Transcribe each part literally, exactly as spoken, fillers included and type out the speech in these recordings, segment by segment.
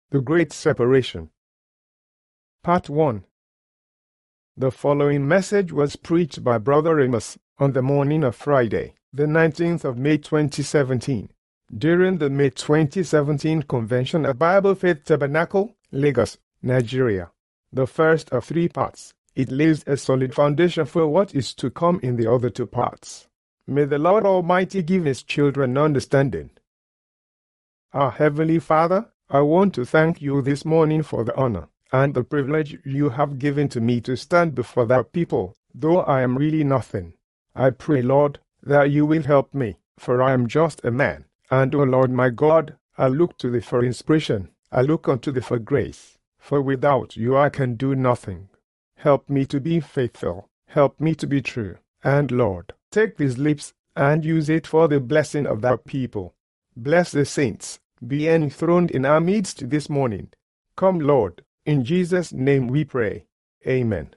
The Great Separation. Part one. The following message was preached by Brother Amos on the morning of Friday, the nineteenth of May twenty seventeen, during the May twenty seventeen convention at Bible Faith Tabernacle, Lagos, Nigeria. The first of three parts. It lays a solid foundation for what is to come in the other two parts. May the Lord Almighty give His children understanding. Our Heavenly Father, I want to thank you this morning for the honor and the privilege you have given to me to stand before thy people, though I am really nothing. I pray, Lord, that you will help me, for I am just a man. And, O Lord my God, I look to thee for inspiration. I look unto thee for grace, for without you I can do nothing. Help me to be faithful. Help me to be true. And, Lord, take these lips and use it for the blessing of thy people. Bless the saints. Be enthroned in our midst this morning. Come, Lord, in Jesus' name we pray. Amen.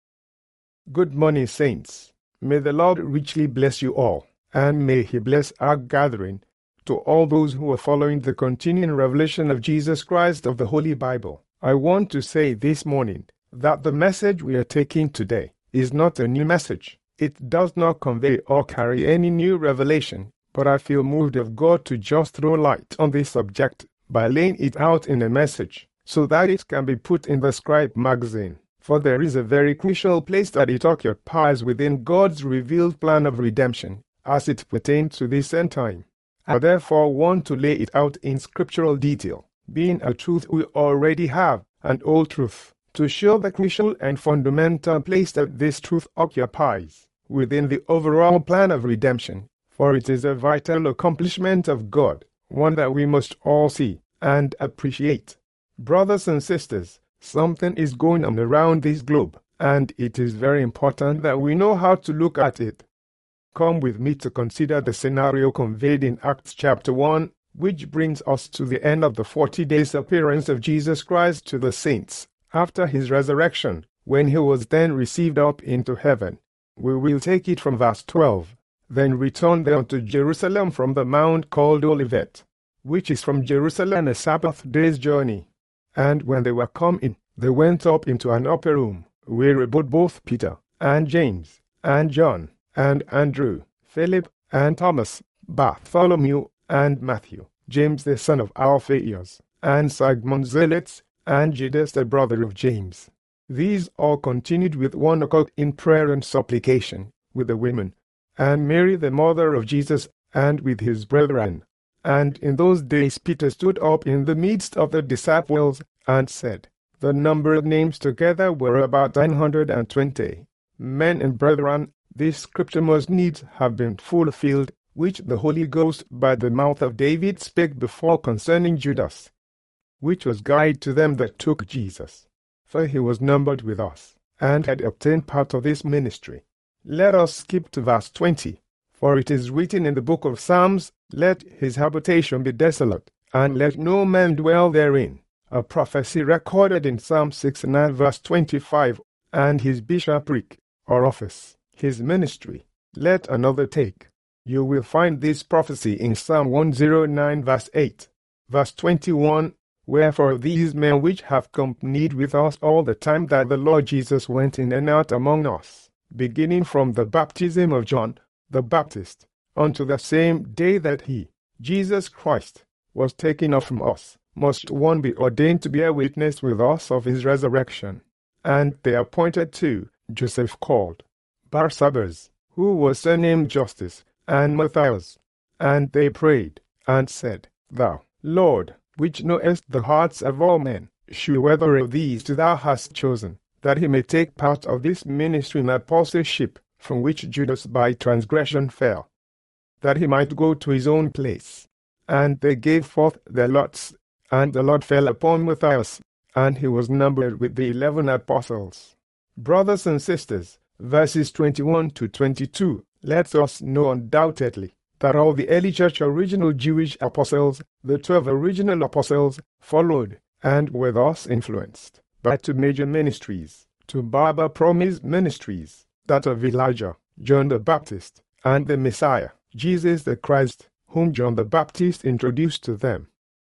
Good morning, saints. May the Lord richly bless you all, and may He bless our gathering. To all those who are following the continuing revelation of Jesus Christ of the Holy Bible, I want to say this morning that the message we are taking today is not a new message. It does not convey or carry any new revelation, but I feel moved of God to just throw light on this subject by laying it out in a message, so that it can be put in the Scribe magazine. For there is a very crucial place that it occupies within God's revealed plan of redemption, as it pertains to this end time. I therefore want to lay it out in scriptural detail, being a truth we already have, an old truth, to show the crucial and fundamental place that this truth occupies within the overall plan of redemption. For it is a vital accomplishment of God, one that we must all see and appreciate. Brothers and sisters, something is going on around this globe, and it is very important that we know how to look at it. Come with me to consider the scenario conveyed in Acts chapter one, which brings us to the end of the forty days appearance of Jesus Christ to the saints, after his resurrection, when he was then received up into heaven. We will take it from verse twelve. Then returned they unto Jerusalem from the mount called Olivet, which is from Jerusalem a Sabbath day's journey. And when they were come in, they went up into an upper room, where abode both Peter, and James, and John, and Andrew, Philip, and Thomas, Bartholomew, and Matthew, James the son of Alphaeus, and Simon Zealots, and Judas the brother of James. These all continued with one accord in prayer and supplication with the women, and Mary the mother of Jesus, and with his brethren. And in those days Peter stood up in the midst of the disciples, and said, The number of names together were about nine hundred and twenty. Men and brethren, this scripture must needs have been fulfilled, which the Holy Ghost by the mouth of David spake before concerning Judas, which was guide to them that took Jesus. For he was numbered with us, and had obtained part of this ministry. Let us skip to verse twenty. For it is written in the book of Psalms, Let his habitation be desolate, and let no man dwell therein. A prophecy recorded in Psalm sixty-nine verse twenty-five. And his bishopric, or office, his ministry, let another take. You will find this prophecy in Psalm one oh nine verse eight. Verse twenty-one, Wherefore these men which have companied with us all the time that the Lord Jesus went in and out among us, beginning from the baptism of John the Baptist, unto the same day that he, Jesus Christ, was taken up from us, must one be ordained to bear witness with us of his resurrection. And they appointed two, Joseph called, Barsabas, who was surnamed Justus, and Matthias. And they prayed, and said, Thou, Lord, which knowest the hearts of all men, shew whether of these two thou hast chosen, that he may take part of this ministry and apostleship, from which Judas by transgression fell, that he might go to his own place. And they gave forth their lots, and the lot fell upon Matthias, and he was numbered with the eleven apostles. Brothers and sisters, verses twenty-one to twenty-two, lets us know undoubtedly that all the early church original Jewish apostles, the twelve original apostles, followed, and were thus influenced by two major ministries, two Bible-promised ministries, that of Elijah, John the Baptist, and the Messiah, Jesus the Christ, whom John the Baptist introduced to them.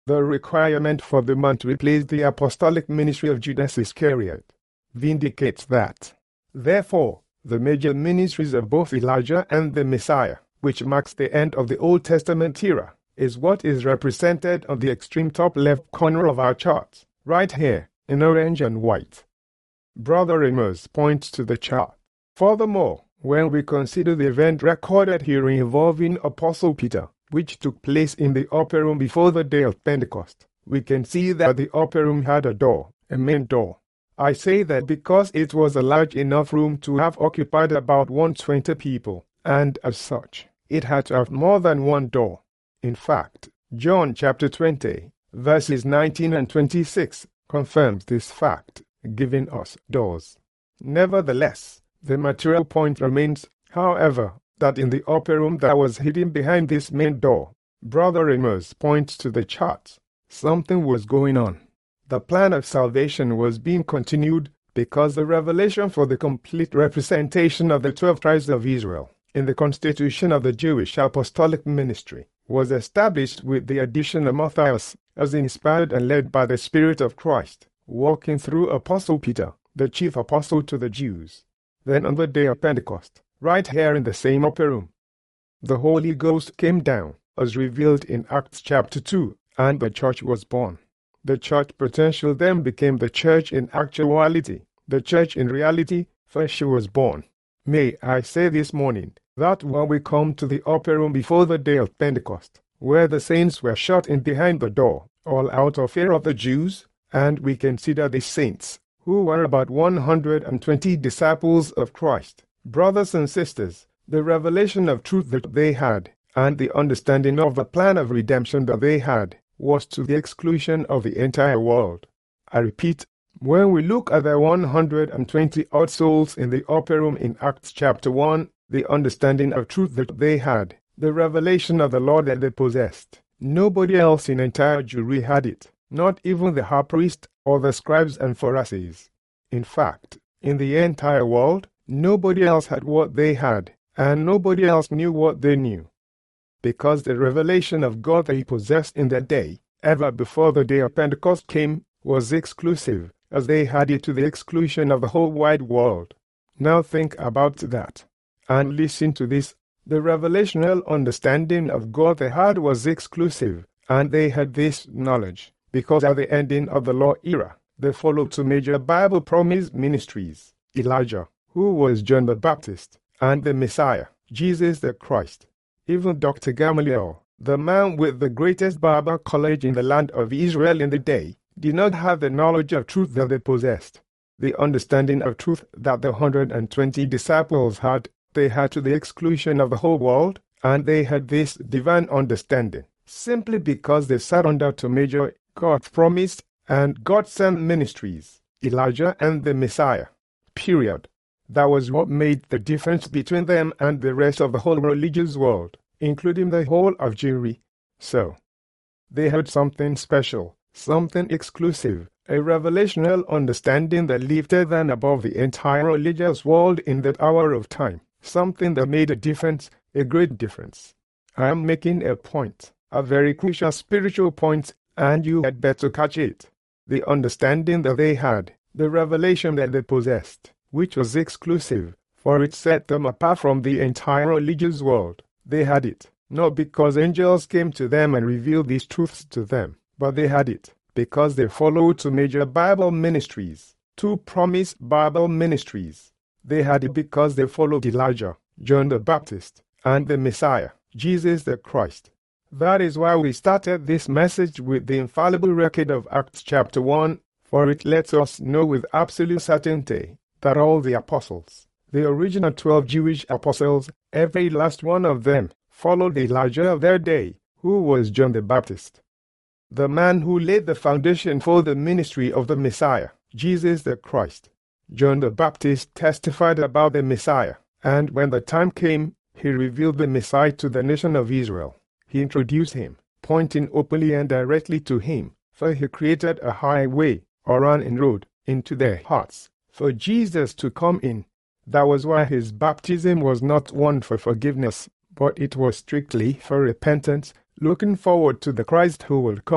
The requirement for the man to replace the apostolic ministry of Judas Iscariot vindicates that. Therefore, the major ministries of both Elijah and the Messiah, which marks the end of the Old Testament era, is what is represented on the extreme top left corner of our chart, right here, in orange and white. Brother Amos points to the chart. Furthermore, when we consider the event recorded here involving Apostle Peter, which took place in the upper room before the day of Pentecost, we can see that the upper room had a door, a main door. I say that because it was a large enough room to have occupied about one hundred twenty people, and as such, it had to have more than one door. In fact, John chapter twenty, verses nineteen and twenty-six, confirms this fact, giving us doors. Nevertheless, the material point remains, however, that in the upper room that was hidden behind this main door, Brother Amos points to the chart. Something was going on. The plan of salvation was being continued because the revelation for the complete representation of the twelve tribes of Israel in the constitution of the Jewish apostolic ministry was established with the addition of Matthias as inspired and led by the Spirit of Christ, walking through Apostle Peter, the chief apostle to the Jews. Then on the day of Pentecost, right here in the same upper room, the Holy Ghost came down, as revealed in Acts chapter two, and the church was born. The church potential then became the church in actuality, the church in reality, for she was born. May I say this morning, that when we come to the upper room before the day of Pentecost, where the saints were shut in behind the door, all out of fear of the Jews, and we consider the saints, who were about one hundred twenty disciples of Christ, brothers and sisters, the revelation of truth that they had, and the understanding of the plan of redemption that they had, was to the exclusion of the entire world. I repeat, when we look at the one hundred twenty odd souls in the upper room in Acts chapter one, the understanding of truth that they had, the revelation of the Lord that they possessed, nobody else in entire Jewry had it, not even the high priest or the scribes and Pharisees. In fact, in the entire world, nobody else had what they had, and nobody else knew what they knew. Because the revelation of God that he possessed in that day, ever before the day of Pentecost came, was exclusive, as they had it to the exclusion of the whole wide world. Now think about that, and listen to this. The revelational understanding of God they had was exclusive, and they had this knowledge, because at the ending of the law era, they followed two major Bible promise ministries, Elijah, who was John the Baptist, and the Messiah, Jesus the Christ. Even Doctor Gamaliel, the man with the greatest Bible college in the land of Israel in the day, did not have the knowledge of truth that they possessed. The understanding of truth that the one hundred twenty disciples had, they had to the exclusion of the whole world, and they had this divine understanding, simply because they sat under two major God-promised and God-sent ministries, Elijah and the Messiah. Period. That was what made the difference between them and the rest of the whole religious world, including the whole of Jewry. So, they had something special, something exclusive, a revelational understanding that lifted them above the entire religious world in that hour of time, something that made a difference, a great difference. I am making a point, a very crucial spiritual point, and you had better catch it. The understanding that they had, the revelation that they possessed, which was exclusive, for it set them apart from the entire religious world. They had it, not because angels came to them and revealed these truths to them, but they had it because they followed two major Bible ministries, two promised Bible ministries. They had it because they followed Elijah, John the Baptist, and the Messiah, Jesus the Christ. That is why we started this message with the infallible record of Acts chapter one, for it lets us know with absolute certainty that all the apostles, the original twelve Jewish apostles, every last one of them, followed Elijah of their day, who was John the Baptist, the man who laid the foundation for the ministry of the Messiah, Jesus the Christ. John the Baptist testified about the Messiah, and when the time came, he revealed the Messiah to the nation of Israel. He introduced him, pointing openly and directly to him, for he created a highway, or an inroad, into their hearts, for Jesus to come in. That was why his baptism was not one for forgiveness, but it was strictly for repentance, looking forward to the Christ who will come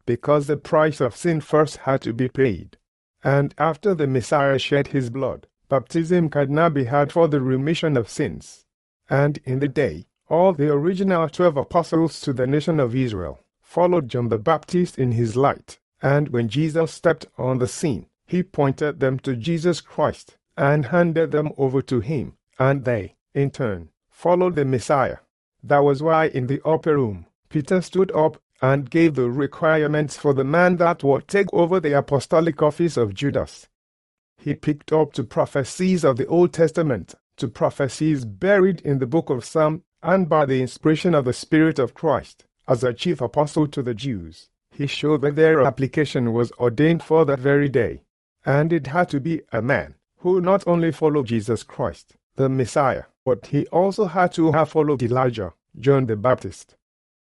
because the price of sin first had to be paid. And after the Messiah shed his blood, baptism could now be had for the remission of sins. And in the day, all the original twelve apostles to the nation of Israel followed John the Baptist in his light, and when Jesus stepped on the scene, he pointed them to Jesus Christ and handed them over to him, and they, in turn, followed the Messiah. That was why in the upper room, Peter stood up and gave the requirements for the man that would take over the apostolic office of Judas. He picked up to prophecies of the Old Testament, to prophecies buried in the book of Psalm, and by the inspiration of the Spirit of Christ, as a chief apostle to the Jews, he showed that their application was ordained for that very day, and it had to be a man who not only followed Jesus Christ, the Messiah, but he also had to have followed Elijah, John the Baptist.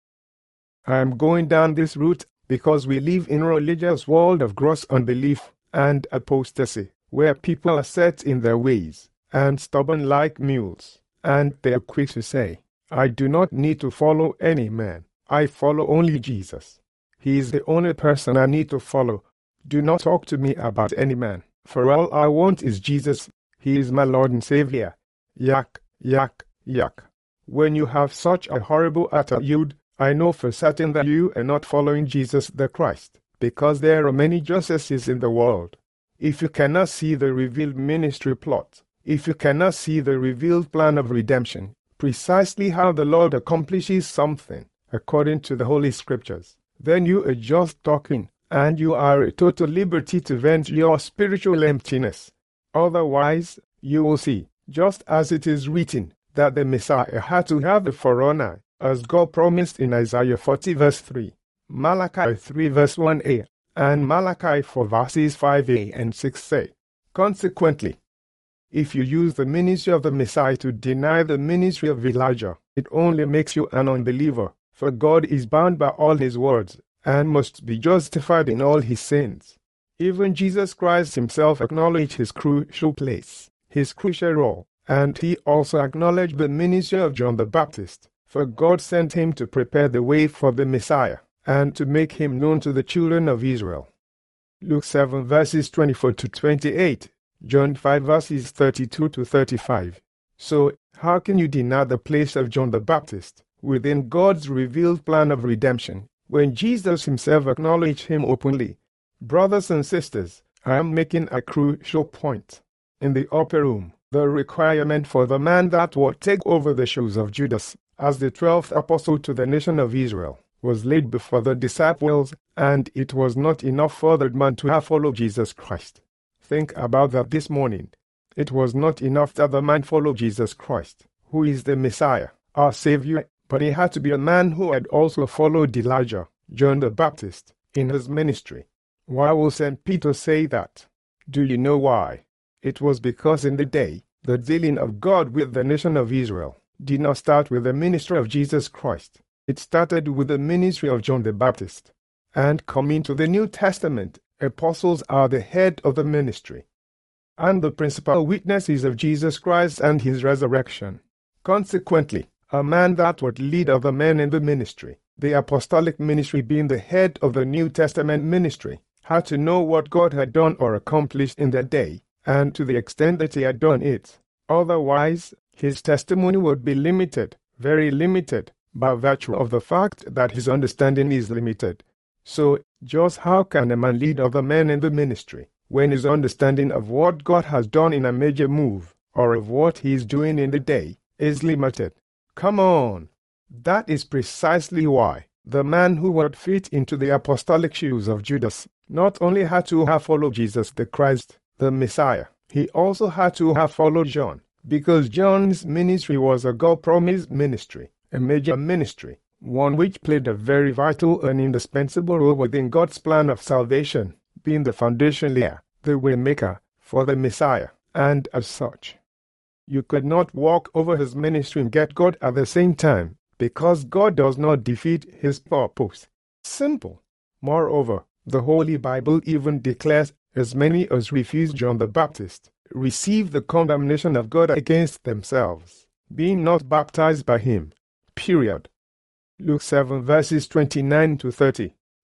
I am going down this route because we live in a religious world of gross unbelief and apostasy, where people are set in their ways and stubborn like mules, and they are quick to say, I do not need to follow any man. I follow only Jesus. He is the only person I need to follow. Do not talk to me about any man, for all I want is Jesus. He is my Lord and Savior. Yak, yak, yak. When you have such a horrible attitude, I know for certain that you are not following Jesus the Christ, because there are many justices in the world. If you cannot see the revealed ministry plot, if you cannot see the revealed plan of redemption, precisely how the Lord accomplishes something according to the Holy Scriptures, then you are just talking, and you are at total liberty to vent your spiritual emptiness. Otherwise, you will see, just as it is written, that the Messiah had to have the forerunner, as God promised in Isaiah forty verse three, Malachi three verse one a, and Malachi four verses five a and six say. Consequently, if you use the ministry of the Messiah to deny the ministry of Elijah, it only makes you an unbeliever, for God is bound by all his words, and must be justified in all his sins. Even Jesus Christ himself acknowledged his crucial place, his crucial role, and he also acknowledged the ministry of John the Baptist, for God sent him to prepare the way for the Messiah, and to make him known to the children of Israel. Luke seven verses twenty-four to twenty-eight, John five verses thirty-two to thirty-five. So, how can you deny the place of John the Baptist within God's revealed plan of redemption, when Jesus himself acknowledged him openly? Brothers and sisters, I am making a crucial point. In the upper room, the requirement for the man that would take over the shoes of Judas as the twelfth apostle to the nation of Israel was laid before the disciples, and it was not enough for that man to have followed Jesus Christ. Think about that this morning. It was not enough that the man followed Jesus Christ, who is the Messiah, our Savior, but he had to be a man who had also followed Elijah, John the Baptist, in his ministry. Why will Saint Peter say that? Do you know why? It was because in the day, the dealing of God with the nation of Israel did not start with the ministry of Jesus Christ. It started with the ministry of John the Baptist. And coming to the New Testament, apostles are the head of the ministry, and the principal witnesses of Jesus Christ and his resurrection. Consequently, a man that would lead other men in the ministry, the apostolic ministry being the head of the New Testament ministry, had to know what God had done or accomplished in that day, and to the extent that he had done it. Otherwise, his testimony would be limited, very limited, by virtue of the fact that his understanding is limited. So, just how can a man lead other men in the ministry, when his understanding of what God has done in a major move, or of what he is doing in the day, is limited? Come on! That is precisely why the man who would fit into the apostolic shoes of Judas not only had to have followed Jesus the Christ, the Messiah, he also had to have followed John, because John's ministry was a God-promised ministry, a major ministry, one which played a very vital and indispensable role within God's plan of salvation, being the foundation layer, the way maker, for the Messiah, and as such, you could not walk over his ministry and get God at the same time, because God does not defeat his purpose. Simple. Moreover, the Holy Bible even declares as many as refuse John the Baptist receive the condemnation of God against themselves, being not baptized by him. Period. Luke seven verses twenty-nine to thirty.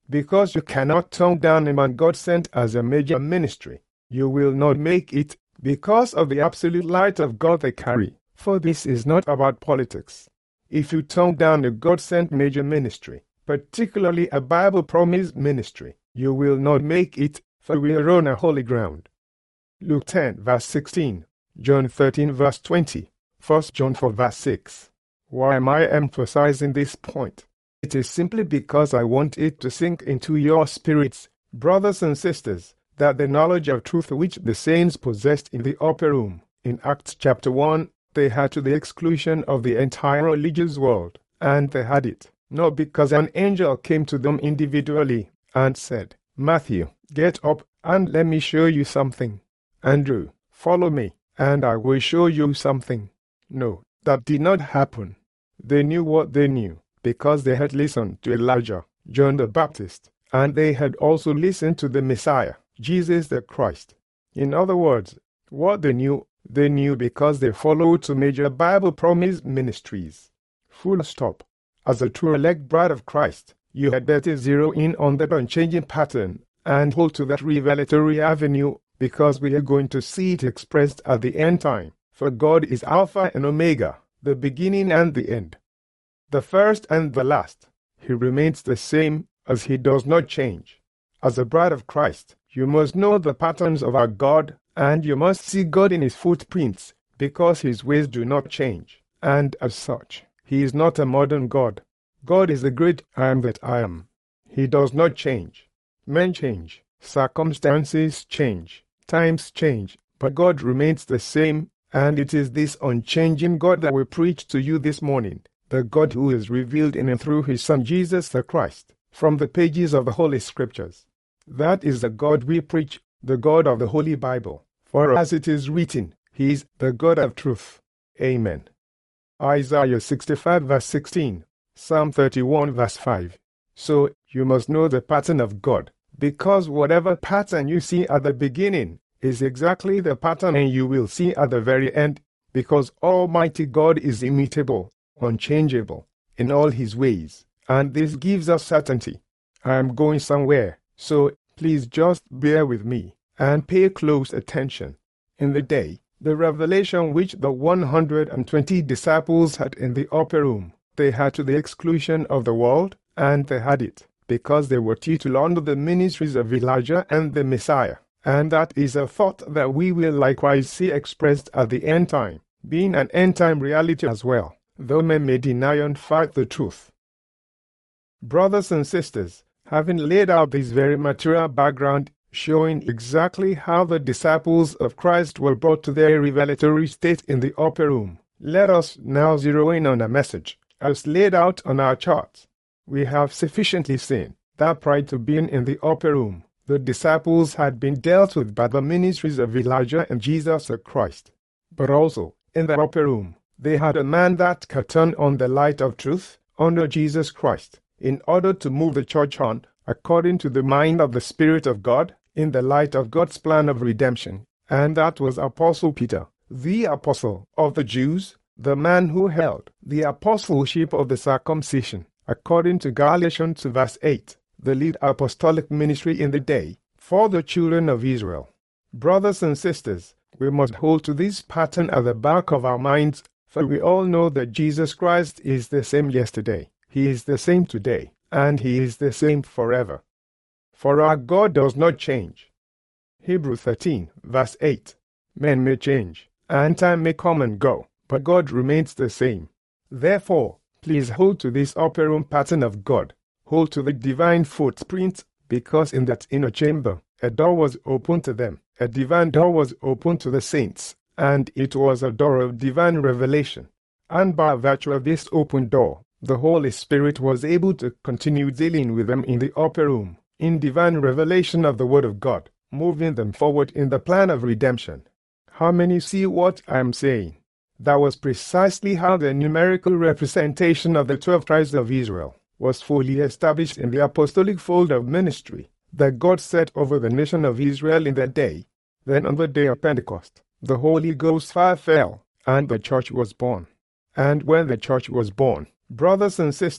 Because you cannot turn down a man God sent as a major ministry, you will not make it because of the absolute light of God they carry. For this is not about politics. If you turn down a God-sent major ministry, particularly a Bible-promised ministry, you will not make it, for we are on a holy ground. Luke ten verse sixteen, John thirteen verse twenty, First John four verse six. Why am I emphasizing this point? It is simply because I want it to sink into your spirits, brothers and sisters, that the knowledge of truth which the saints possessed in the upper room, in Acts chapter one, they had to the exclusion of the entire religious world, and they had it, not because an angel came to them individually and said, Matthew, get up and let me show you something. Andrew, follow me, and I will show you something. No, that did not happen. They knew what they knew, because they had listened to Elijah, John the Baptist, and they had also listened to the Messiah, Jesus the Christ. In other words, what they knew, they knew because they followed two major Bible-promised ministries. Full stop. As a true elect bride of Christ, you had better zero in on that unchanging pattern and hold to that revelatory avenue, because we are going to see it expressed at the end time. For God is Alpha and Omega, the beginning and the end, the first and the last. He remains the same, as he does not change. As a bride of Christ, you must know the patterns of our God, and you must see God in his footprints, because his ways do not change. And as such, he is not a modern God. God is the great I am that I am. He does not change. Men change, circumstances change, times change, but God remains the same, and it is this unchanging God that we preach to you this morning, the God who is revealed in and through his Son Jesus the Christ, from the pages of the Holy Scriptures. That is the God we preach, the God of the Holy Bible. For as it is written, he is the God of truth. Amen. Isaiah sixty-five verse sixteen, Psalm thirty-one verse five. So, you must know the pattern of God, because whatever pattern you see at the beginning is exactly the pattern you will see at the very end, because Almighty God is immutable, unchangeable, in all his ways, and this gives us certainty. I am going somewhere, so please just bear with me and pay close attention. In the day, the revelation which the one hundred twenty disciples had in the upper room, they had to the exclusion of the world, and they had it, because they were titular under the ministries of Elijah and the Messiah. And that is a thought that we will likewise see expressed at the end time, being an end-time reality as well, though men may deny and fight the truth. Brothers and sisters, having laid out this very material background, showing exactly how the disciples of Christ were brought to their revelatory state in the upper room, let us now zero in on a message, as laid out on our charts. We have sufficiently seen that prior to being in the upper room, the disciples had been dealt with by the ministries of Elijah and Jesus the Christ. But also, in the upper room, they had a man that could turn on the light of truth under Jesus Christ, in order to move the church on, according to the mind of the Spirit of God, in the light of God's plan of redemption. And that was Apostle Peter, the apostle of the Jews, the man who held the apostleship of the circumcision, according to Galatians two verse eight. The lead apostolic ministry in the day, for the children of Israel. Brothers and sisters, we must hold to this pattern at the back of our minds, for we all know that Jesus Christ is the same yesterday, he is the same today, and he is the same forever. For our God does not change. Hebrews thirteen, verse eight. Men may change, and time may come and go, but God remains the same. Therefore, please hold to this upper room pattern of God. Hold to the divine footprint, because in that inner chamber, a door was opened to them. A divine door was opened to the saints, and it was a door of divine revelation. And by virtue of this open door, the Holy Spirit was able to continue dealing with them in the upper room, in divine revelation of the Word of God, moving them forward in the plan of redemption. How many see what I am saying? That was precisely how the numerical representation of the twelve tribes of Israel was fully established in the apostolic fold of ministry that God set over the nation of Israel in that day. Then on the day of Pentecost, the Holy Ghost fire fell, and the church was born. And when the church was born, brothers and sisters,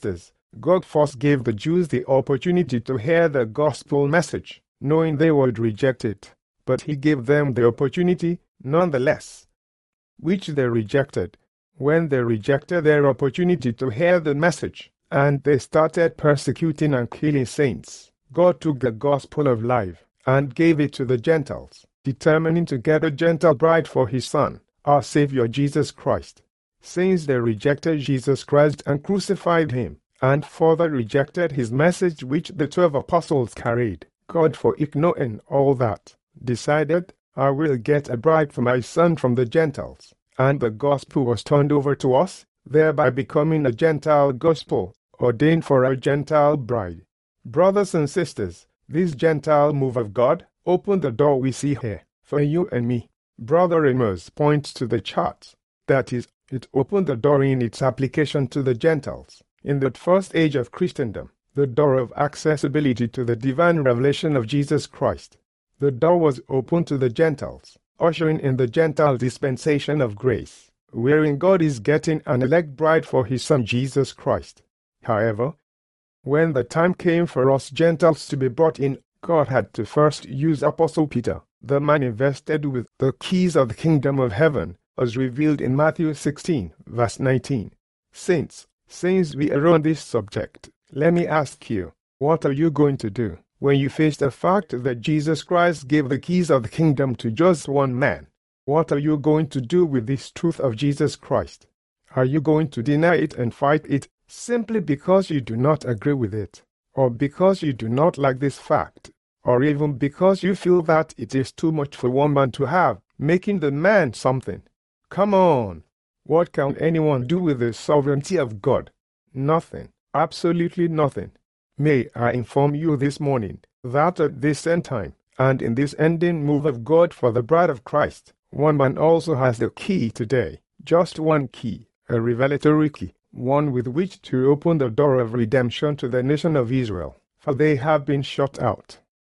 God first gave the Jews the opportunity to hear the gospel message, knowing they would reject it, but he gave them the opportunity, nonetheless, which they rejected. When they rejected their opportunity to hear the message, and they started persecuting and killing saints, God took the gospel of life and gave it to the Gentiles, determining to get a Gentile bride for his Son, our Savior Jesus Christ. Since they rejected Jesus Christ and crucified him, and further rejected his message which the twelve apostles carried, God, for ignoring all that, decided, I will get a bride for my Son from the Gentiles. And the gospel was turned over to us, thereby becoming a Gentile gospel, ordained for a Gentile bride. Brothers and sisters, this Gentile move of God opened the door we see here, for you and me. Brother Amos points to the chart. That is, it opened the door in its application to the Gentiles. In the first age of Christendom, the door of accessibility to the divine revelation of Jesus Christ. The door was open to the Gentiles, ushering in the Gentile dispensation of grace, wherein God is getting an elect bride for his Son Jesus Christ. However, when the time came for us Gentiles to be brought in, God had to first use Apostle Peter, the man invested with the keys of the kingdom of heaven, as revealed in Matthew sixteen, verse nineteen. Saints, since we are on this subject, let me ask you, what are you going to do when you face the fact that Jesus Christ gave the keys of the kingdom to just one man? What are you going to do with this truth of Jesus Christ? Are you going to deny it and fight it simply because you do not agree with it, or because you do not like this fact, or even because you feel that it is too much for one man to have, making the man something? Come on! What can anyone do with the sovereignty of God? Nothing. Absolutely nothing. May I inform you this morning that at this end time, and in this ending move of God for the bride of Christ, one man also has the key today, just one key, a revelatory key, one with which to open the door of redemption to the nation of Israel, for they have been shut out.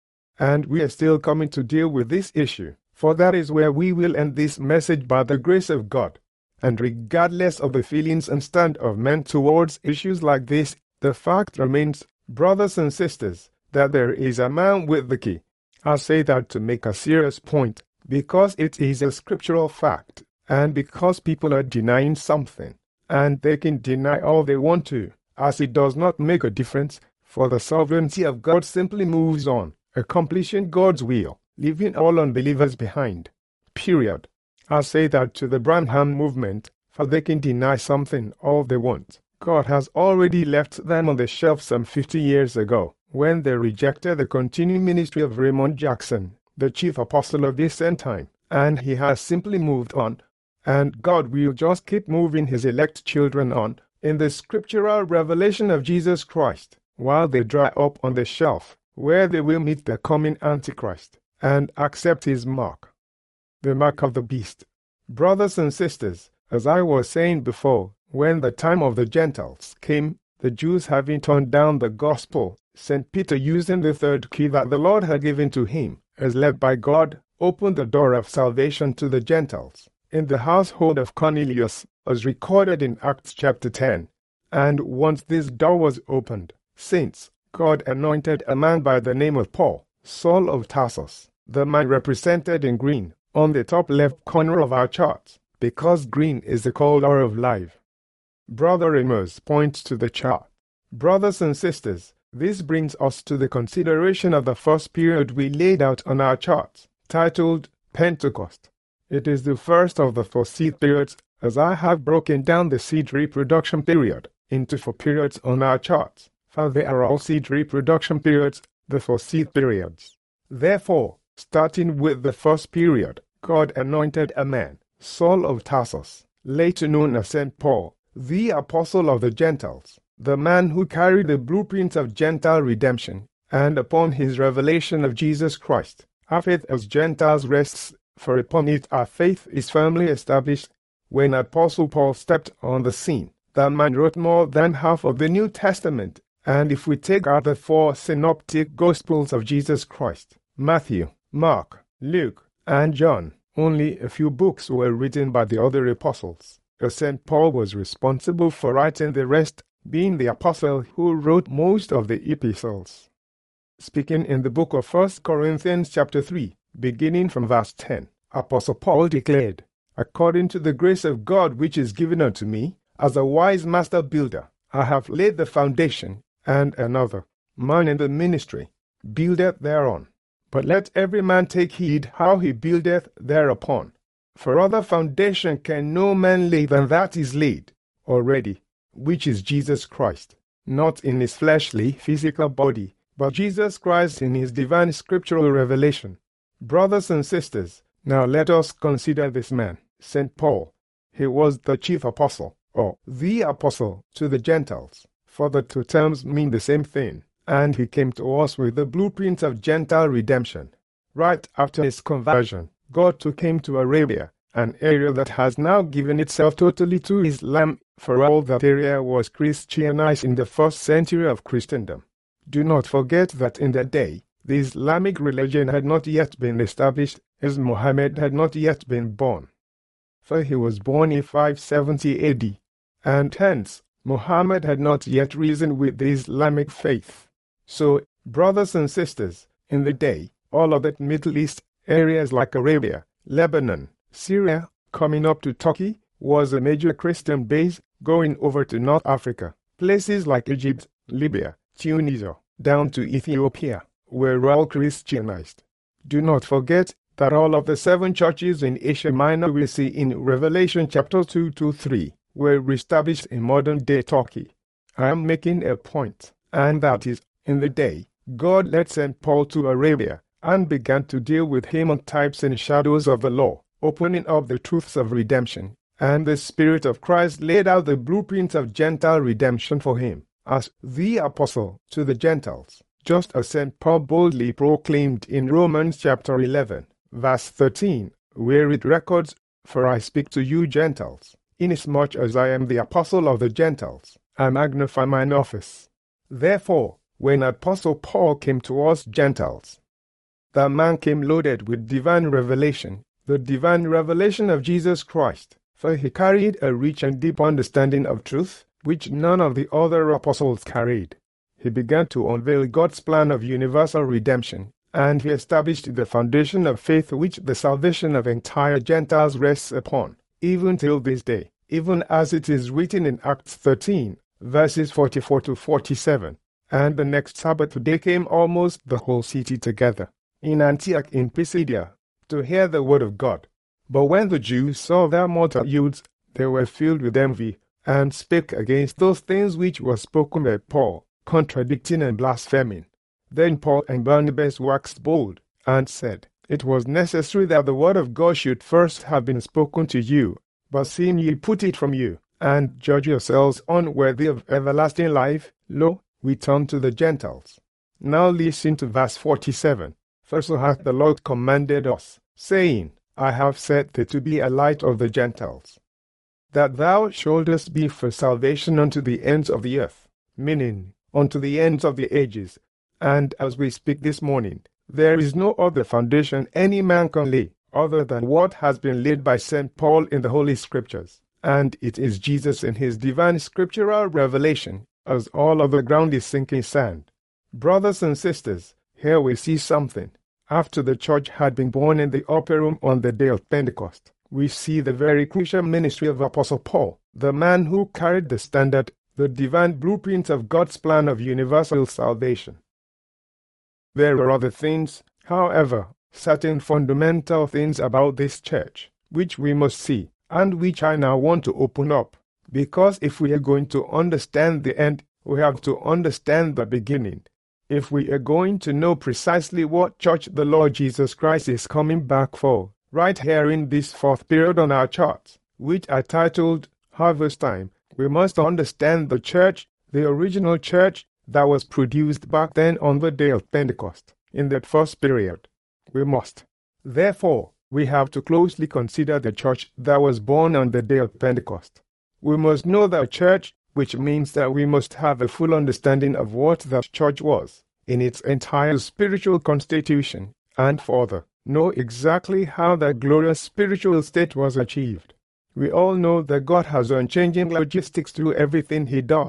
And we are still coming to deal with this issue, for that is where we will end this message by the grace of God. And regardless of the feelings and stand of men towards issues like this, the fact remains, brothers and sisters, that there is a man with the key. I say that to make a serious point, because it is a scriptural fact, and because people are denying something, and they can deny all they want to, as it does not make a difference, for the sovereignty of God simply moves on, accomplishing God's will, leaving all unbelievers behind. Period. I say that to the Branham movement, for they can deny something all they want. God has already left them on the shelf some fifty years ago, when they rejected the continuing ministry of Raymond Jackson, the chief apostle of this end time, and he has simply moved on. And God will just keep moving his elect children on, in the scriptural revelation of Jesus Christ, while they dry up on the shelf, where they will meet the coming Antichrist, and accept his mark. The mark of the beast. Brothers and sisters, as I was saying before, when the time of the Gentiles came, the Jews having turned down the gospel, Saint Peter, using the third key that the Lord had given to him, as led by God, opened the door of salvation to the Gentiles, in the household of Cornelius, as recorded in Acts chapter ten. And once this door was opened, saints, God anointed a man by the name of Paul, Saul of Tarsus, the man represented in green, on the top left corner of our charts, because green is the color of life. Brother Amos points to the chart. Brothers and sisters, this brings us to the consideration of the first period we laid out on our charts, titled Pentecost. It is the first of the four seed periods, as I have broken down the seed reproduction period into four periods on our charts, for they are all seed reproduction periods, the four seed periods. Therefore, starting with the first period, God anointed a man, Saul of Tarsus, later known as Saint Paul, the apostle of the Gentiles, the man who carried the blueprint of Gentile redemption, and upon his revelation of Jesus Christ, our faith as Gentiles rests, for upon it our faith is firmly established. When Apostle Paul stepped on the scene, that man wrote more than half of the New Testament, and if we take out the four synoptic Gospels of Jesus Christ, Matthew, Mark, Luke, and John, only a few books were written by the other apostles, as Saint Paul was responsible for writing the rest, being the apostle who wrote most of the epistles. Speaking in the book of First Corinthians chapter three, beginning from verse ten, Apostle Paul declared, "According to the grace of God which is given unto me, as a wise master builder, I have laid the foundation, and another, man in the ministry, buildeth thereon. But let every man take heed how he buildeth thereupon. For other foundation can no man lay than that is laid already, which is Jesus Christ, not in his fleshly physical body, but Jesus Christ in his divine scriptural revelation." Brothers and sisters, now let us consider this man, Saint Paul. He was the chief apostle, or the apostle, to the Gentiles, for the two terms mean the same thing, and he came to us with the blueprint of Gentile redemption. Right after his conversion, God took him to Arabia, an area that has now given itself totally to Islam, for all that area was Christianized in the first century of Christendom. Do not forget that in that day, the Islamic religion had not yet been established, as Muhammad had not yet been born. For he was born in five seventy A D, and hence Muhammad had not yet risen with the Islamic faith. So, brothers and sisters, in the day, all of that Middle East, areas like Arabia, Lebanon, Syria, coming up to Turkey, was a major Christian base, going over to North Africa. Places like Egypt, Libya, Tunisia, down to Ethiopia, were all Christianized. Do not forget that all of the seven churches in Asia Minor we see in Revelation chapter two to three were established in modern-day Turkey. I am making a point, and that is, in the day, God led Saint Paul to Arabia, and began to deal with him on types and shadows of the law, opening up the truths of redemption, and the Spirit of Christ laid out the blueprint of Gentile redemption for him, as the apostle to the Gentiles, just as Saint Paul boldly proclaimed in Romans chapter eleven, verse thirteen, where it records, "For I speak to you Gentiles, inasmuch as I am the apostle of the Gentiles, I magnify mine office." Therefore, when Apostle Paul came to us Gentiles, the man came loaded with divine revelation, the divine revelation of Jesus Christ, for he carried a rich and deep understanding of truth, which none of the other apostles carried. He began to unveil God's plan of universal redemption, and he established the foundation of faith which the salvation of entire Gentiles rests upon, even till this day, even as it is written in Acts thirteen, verses forty-four to forty-seven. And the next Sabbath day came almost the whole city together, in Antioch in Pisidia, to hear the word of God. But when the Jews saw their multitudes, they were filled with envy, and spake against those things which were spoken by Paul, contradicting and blaspheming. Then Paul and Barnabas waxed bold, and said, It was necessary that the word of God should first have been spoken to you, but seeing ye put it from you, and judge yourselves unworthy of everlasting life, lo, we turn to the Gentiles. Now listen to verse forty-seven. For so hath the Lord commanded us, saying, I have set thee to be a light of the Gentiles, that thou shouldest be for salvation unto the ends of the earth, meaning, unto the ends of the ages. And as we speak this morning, there is no other foundation any man can lay, other than what has been laid by Saint Paul in the Holy Scriptures, and it is Jesus in his divine scriptural revelation, as all of the ground is sinking sand. Brothers and sisters, here we see something. After the church had been born in the upper room on the day of Pentecost, we see the very crucial ministry of Apostle Paul, the man who carried the standard, the divine blueprint of God's plan of universal salvation. There are other things, however, certain fundamental things about this church, which we must see, and which I now want to open up, because if we are going to understand the end, we have to understand the beginning. If we are going to know precisely what church the Lord Jesus Christ is coming back for, right here in this fourth period on our charts, which I titled Harvest Time, we must understand the church, the original church that was produced back then on the day of Pentecost, in that first period. We must. Therefore, we have to closely consider the church that was born on the day of Pentecost. We must know the church, which means that we must have a full understanding of what that church was, in its entire spiritual constitution, and further, know exactly how that glorious spiritual state was achieved. We all know that God has unchanging logistics through everything he does,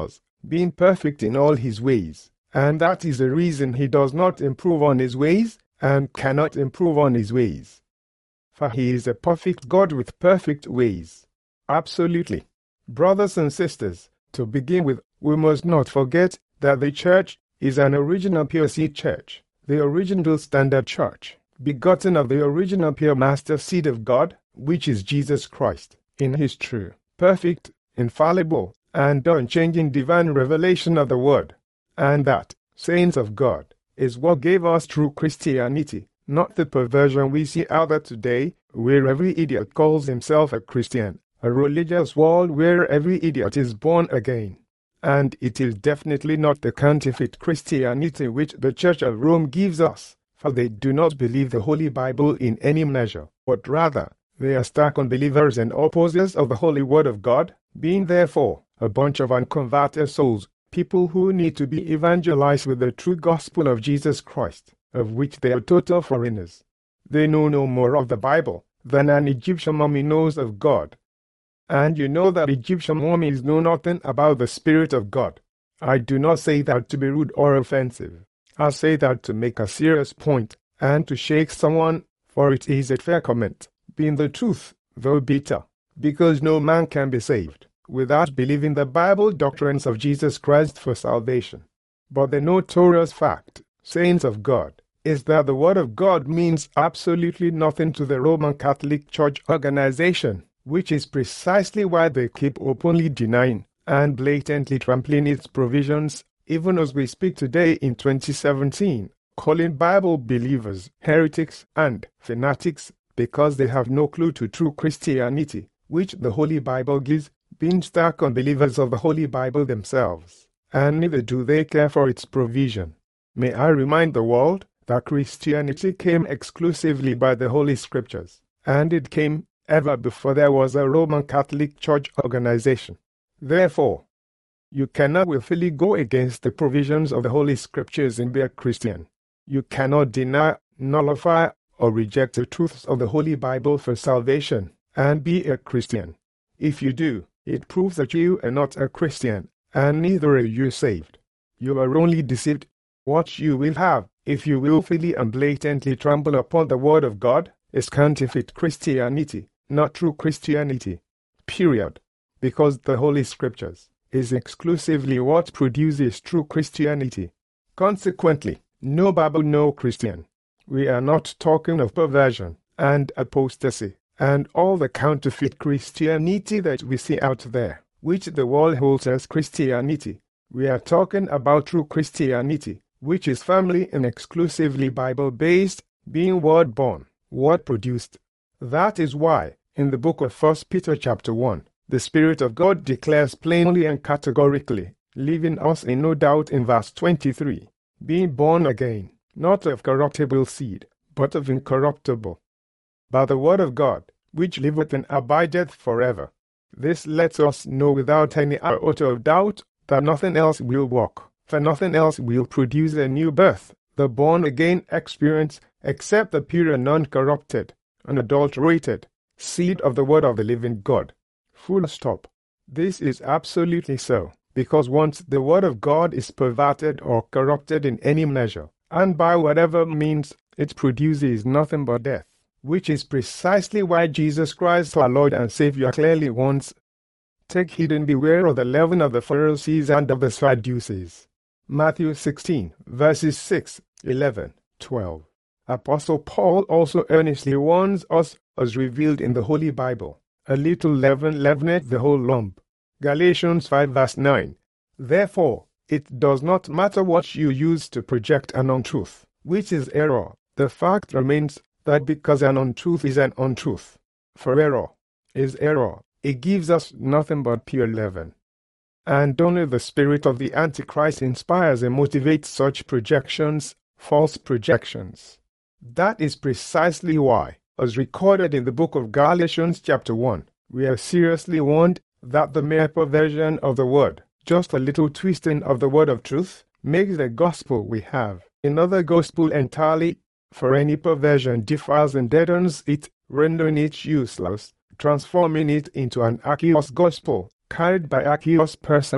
being perfect in all his ways, and that is the reason he does not improve on his ways, and cannot improve on his ways. For he is a perfect God with perfect ways. Absolutely. Brothers and sisters, to begin with, we must not forget that the church is an original pure seed church, the original standard church, begotten of the original pure master seed of God, which is Jesus Christ, in his true, perfect, infallible, and unchanging divine revelation of the Word. And that, saints of God, is what gave us true Christianity, not the perversion we see out there today, where every idiot calls himself a Christian, a religious world where every idiot is born again. And it is definitely not the counterfeit Christianity which the Church of Rome gives us, for they do not believe the Holy Bible in any measure, but rather, they are stark unbelievers and opposers of the Holy Word of God, being therefore a bunch of unconverted souls, people who need to be evangelized with the true gospel of Jesus Christ, of which they are total foreigners. They know no more of the Bible than an Egyptian mummy knows of God. And you know that Egyptian mummies know nothing about the Spirit of God. I do not say that to be rude or offensive. I say that to make a serious point, and to shake someone, for it is a fair comment, being the truth, though bitter, because no man can be saved without believing the Bible doctrines of Jesus Christ for salvation. But the notorious fact, saints of God, is that the Word of God means absolutely nothing to the Roman Catholic Church organization, which is precisely why they keep openly denying and blatantly trampling its provisions, even as we speak today in twenty seventeen, calling Bible believers heretics and fanatics because they have no clue to true Christianity, which the Holy Bible gives, being stark unbelievers of the Holy Bible themselves, and neither do they care for its provision. May I remind the world that Christianity came exclusively by the Holy Scriptures, and it came ever before there was a Roman Catholic Church organization. Therefore, you cannot willfully go against the provisions of the Holy Scriptures and be a Christian. You cannot deny, nullify, or reject the truths of the Holy Bible for salvation and be a Christian. If you do, it proves that you are not a Christian, and neither are you saved. You are only deceived. What you will have, if you willfully and blatantly trample upon the Word of God, is counterfeit Christianity, not true Christianity. Period. Because the Holy Scriptures is exclusively what produces true Christianity. Consequently, no Bible, no Christian. We are not talking of perversion and apostasy and all the counterfeit Christianity that we see out there, which the world holds as Christianity. We are talking about true Christianity, which is firmly and exclusively Bible-based, being word-born, word-produced. That is why, in the book of First Peter chapter one, the Spirit of God declares plainly and categorically, leaving us in no doubt in verse twenty-three, being born again, not of corruptible seed, but of incorruptible, by the word of God, which liveth and abideth forever. This lets us know without any iota of doubt that nothing else will work, for nothing else will produce a new birth, the born-again experience, except the pure and uncorrupted, unadulterated seed of the word of the living God. Full stop. This is absolutely so, because once the word of God is perverted or corrupted in any measure, and by whatever means, it produces nothing but death, which is precisely why Jesus Christ our Lord and Savior clearly warns, "Take heed and beware of the leaven of the Pharisees and of the Sadducees." Matthew sixteen, verses six, eleven, twelve. Apostle Paul also earnestly warns us, as revealed in the Holy Bible, "A little leaven leaveneth the whole lump." Galatians five, verse nine. Therefore, it does not matter what you use to project an untruth, which is error. The fact remains that because an untruth is an untruth, for error is error, it gives us nothing but pure leaven. And only the spirit of the Antichrist inspires and motivates such projections, false projections. That is precisely why, as recorded in the book of Galatians chapter one, we are seriously warned that the mere perversion of the word, just a little twisting of the word of truth, makes the gospel we have another gospel entirely, for any perversion defiles and deadens it, rendering it useless, transforming it into an archaeos gospel, carried by archaeos persons,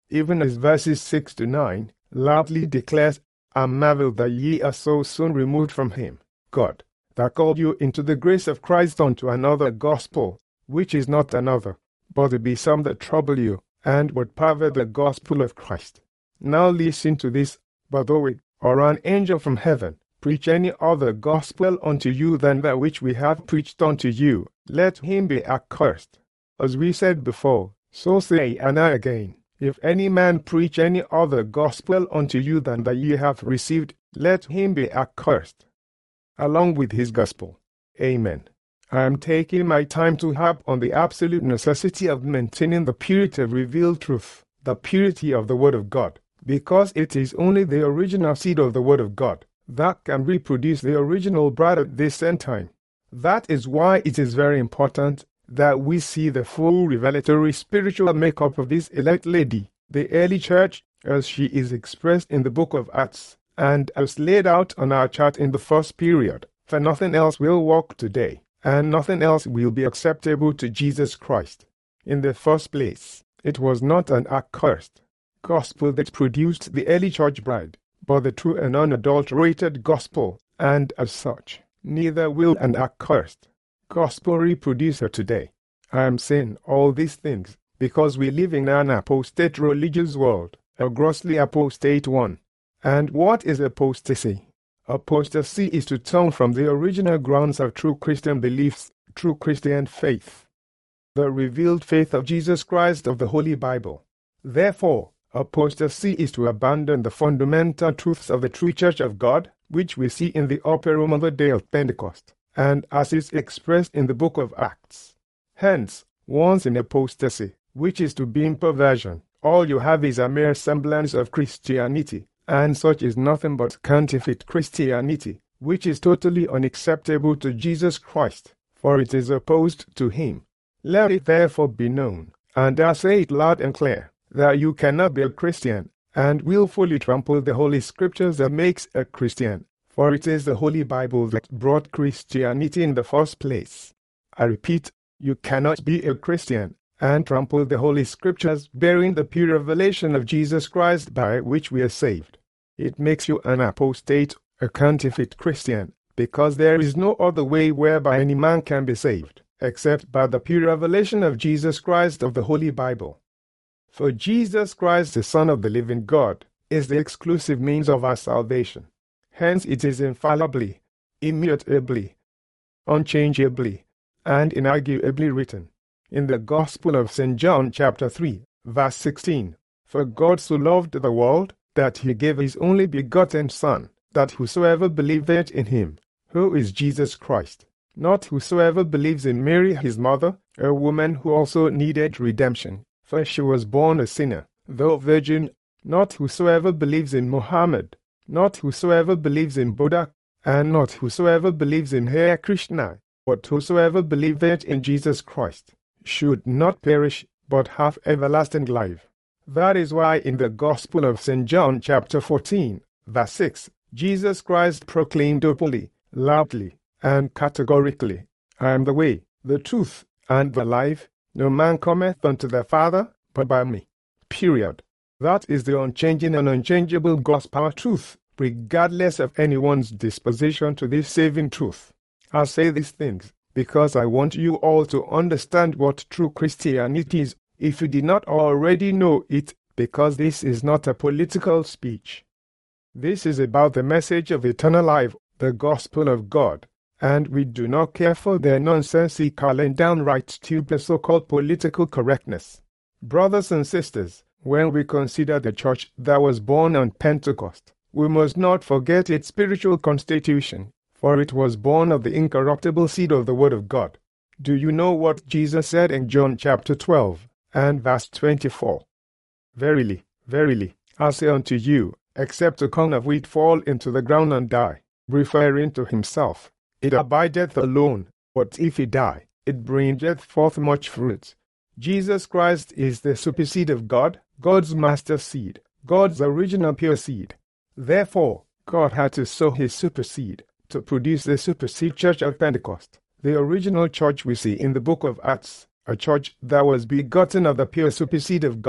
even as verses six to nine loudly declares, I marvel that ye are so soon removed from him, God, that called you into the grace of Christ unto another gospel, which is not another, but there be some that trouble you, and would pervert the gospel of Christ. Now listen to this, but though we, or an angel from heaven, preach any other gospel unto you than that which we have preached unto you, let him be accursed. As we said before, so say and I again, if any man preach any other gospel unto you than that ye have received, let him be accursed, along with his gospel. Amen. I am taking my time to harp on the absolute necessity of maintaining the purity of revealed truth, the purity of the Word of God, because it is only the original seed of the Word of God that can reproduce the original bride at this end time. That is why it is very important that we see the full revelatory spiritual makeup of this elect lady, the early church, as she is expressed in the book of Acts, and as laid out on our chart in the first period, for nothing else will work today, and nothing else will be acceptable to Jesus Christ. In the first place, it was not an accursed gospel that produced the early church bride, but the true and unadulterated gospel, and as such, neither will an accursed gospel reproduce her today. I am saying all these things because we live in an apostate religious world, a grossly apostate one. And what is apostasy? Apostasy is to turn from the original grounds of true Christian beliefs, true Christian faith, the revealed faith of Jesus Christ of the Holy Bible. Therefore, apostasy is to abandon the fundamental truths of the true Church of God, which we see in the upper room on the day of Pentecost, and as is expressed in the book of Acts. Hence, once in apostasy, which is to be in perversion, all you have is a mere semblance of Christianity, and such is nothing but counterfeit Christianity, which is totally unacceptable to Jesus Christ, for it is opposed to him. Let it therefore be known, and I say it loud and clear, that you cannot be a Christian, and willfully trample the Holy Scriptures that makes a Christian, for it is the Holy Bible that brought Christianity in the first place. I repeat, you cannot be a Christian, and trample the Holy Scriptures bearing the pure revelation of Jesus Christ by which we are saved. It makes you an apostate, a counterfeit Christian, because there is no other way whereby any man can be saved, except by the pure revelation of Jesus Christ of the Holy Bible. For Jesus Christ, the Son of the living God, is the exclusive means of our salvation. Hence it is infallibly, immutably, unchangeably, and inarguably written in the Gospel of Saint John chapter three, verse sixteen, For God so loved the world, that he gave his only begotten Son, that whosoever believeth in him, who is Jesus Christ, not whosoever believes in Mary his mother, a woman who also needed redemption, for she was born a sinner, though virgin, not whosoever believes in Muhammad, not whosoever believes in Buddha, and not whosoever believes in Hare Krishna, but whosoever believeth in Jesus Christ, should not perish, but have everlasting life. That is why in the Gospel of Saint John chapter fourteen, verse six, Jesus Christ proclaimed openly, loudly, and categorically, I am the way, the truth, and the life. No man cometh unto the Father, but by me. Period. That is the unchanging and unchangeable gospel truth, regardless of anyone's disposition to this saving truth. I say these things because I want you all to understand what true Christianity is, if you did not already know it, because this is not a political speech. This is about the message of eternal life, the gospel of God, and we do not care for their nonsensical and downright stupid so-called political correctness. Brothers and sisters, when we consider the church that was born on Pentecost, we must not forget its spiritual constitution, for it was born of the incorruptible seed of the Word of God. Do you know what Jesus said in John chapter twelve, and verse twenty-four? Verily, verily, I say unto you, except a corn of wheat fall into the ground and die, referring to himself, it abideth alone, but if it die, it bringeth forth much fruit. Jesus Christ is the superseed of God, God's master seed, God's original pure seed. Therefore, God had to sow his superseed to produce the superseed church of Pentecost, the original church we see in the book of Acts, a church that was begotten of the pure superseed of God,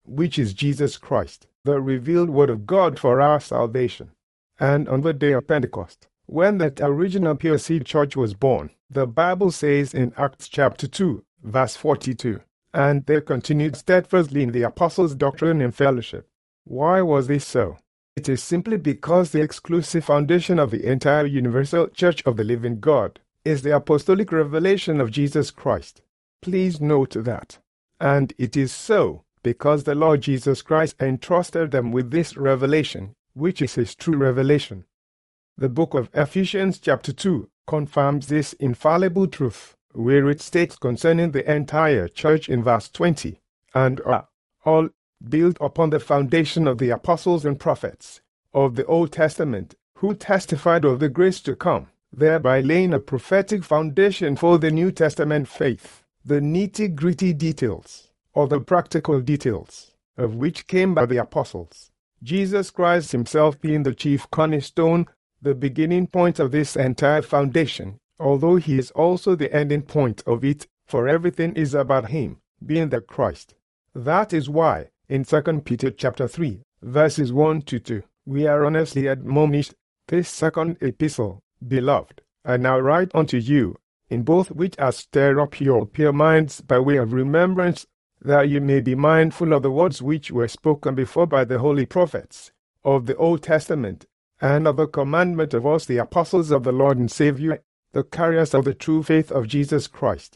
which is Jesus Christ, the revealed Word of God for our salvation. And on the day of Pentecost, when that original pure seed church was born, the Bible says in Acts chapter two, verse forty-two, and they continued steadfastly in the apostles' doctrine and fellowship. Why was this so? It is simply because the exclusive foundation of the entire universal church of the living God is the apostolic revelation of Jesus Christ. Please note that. And it is so because the Lord Jesus Christ entrusted them with this revelation, which is his true revelation. The book of Ephesians chapter two confirms this infallible truth, where it states concerning the entire church in verse twenty, and are all built upon the foundation of the apostles and prophets of the Old Testament, who testified of the grace to come, thereby laying a prophetic foundation for the New Testament faith, the nitty-gritty details, or the practical details, of which came by the apostles. Jesus Christ himself being the chief cornerstone, the beginning point of this entire foundation, although he is also the ending point of it, for everything is about him, being the Christ. That is why, in Second Peter chapter three, verses one to two, we are honestly admonished, this second epistle, beloved, I now write unto you, in both which I stir up your pure minds by way of remembrance, that you may be mindful of the words which were spoken before by the holy prophets of the Old Testament, and of the commandment of us the apostles of the Lord and Savior, the carriers of the true faith of Jesus Christ.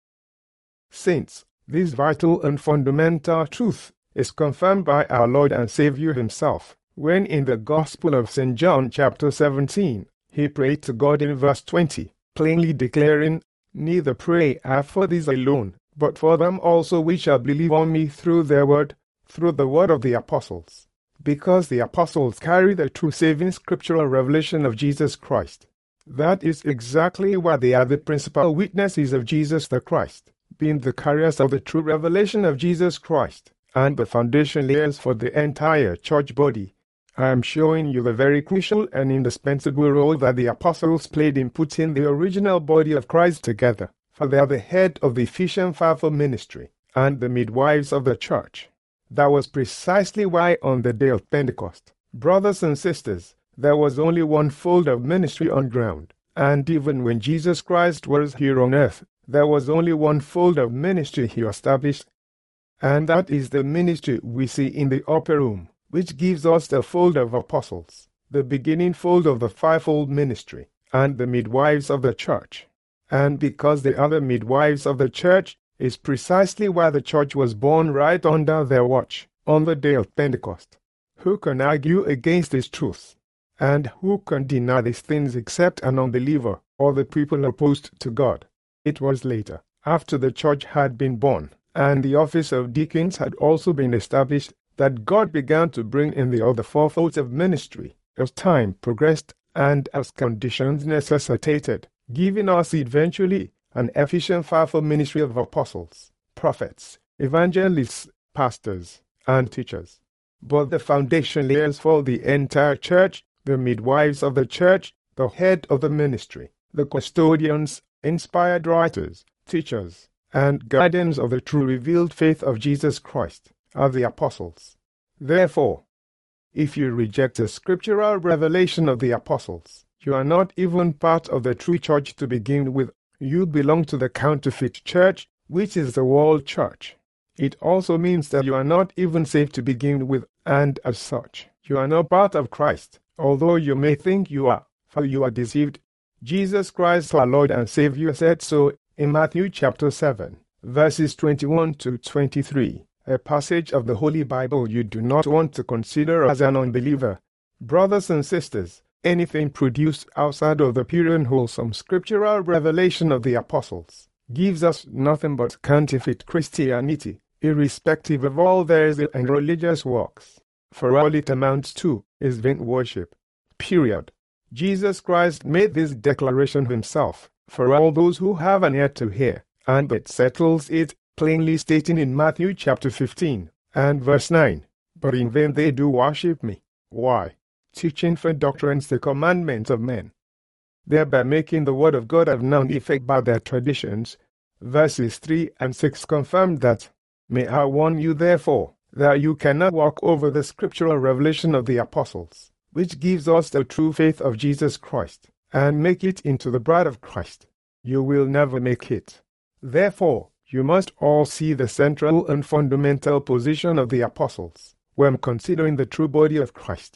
Saints, this vital and fundamental truth is confirmed by our Lord and Savior himself, when in the Gospel of Saint John chapter seventeen, he prayed to God in verse twenty, plainly declaring, Neither pray I for these alone, but for them also which shall believe on me through their word, through the word of the apostles. Because the apostles carry the true saving scriptural revelation of Jesus Christ. That is exactly why they are the principal witnesses of Jesus the Christ, being the carriers of the true revelation of Jesus Christ, and the foundation layers for the entire church body. I am showing you the very crucial and indispensable role that the apostles played in putting the original body of Christ together, for they are the head of the Ephesian fivefold ministry, and the midwives of the church. That was precisely why on the day of Pentecost, brothers and sisters, there was only one fold of ministry on ground, and even when Jesus Christ was here on earth, there was only one fold of ministry he established, and that is the ministry we see in the upper room, which gives us the fold of apostles, the beginning fold of the fivefold ministry, and the midwives of the church. And because they are the midwives of the church, is precisely why the church was born right under their watch, on the day of Pentecost. Who can argue against this truth? And who can deny these things except an unbeliever, or the people opposed to God? It was later, after the church had been born, and the office of deacons had also been established, that God began to bring in the other four folds of ministry, as time progressed, and as conditions necessitated, giving us eventually an efficient fivefold ministry of apostles, prophets, evangelists, pastors, and teachers. But the foundation layers for the entire church, the midwives of the church, the head of the ministry, the custodians, inspired writers, teachers, and guardians of the true revealed faith of Jesus Christ, are the apostles. Therefore, if you reject the scriptural revelation of the apostles, you are not even part of the true church to begin with. You belong to the counterfeit church, which is the world church. It also means that you are not even saved to begin with, and as such, you are not part of Christ, although you may think you are, for you are deceived. Jesus Christ our Lord and Savior said so in Matthew chapter seven, verses twenty-one to twenty-three, a passage of the Holy Bible you do not want to consider as an unbeliever. Brothers and sisters, anything produced outside of the pure and wholesome scriptural revelation of the apostles gives us nothing but counterfeit Christianity, irrespective of all theirs and religious works. For all it amounts to is vain worship. Period. Jesus Christ made this declaration himself, for all those who have an ear to hear, and it settles it, plainly stating in Matthew chapter fifteen, and verse nine, But in vain they do worship me. Why? Teaching for doctrines the commandments of men, thereby making the word of God of none effect by their traditions. Verses three and six confirm that. May I warn you therefore, that you cannot walk over the scriptural revelation of the apostles, which gives us the true faith of Jesus Christ, and make it into the bride of Christ. You will never make it. Therefore, you must all see the central and fundamental position of the apostles when considering the true body of Christ.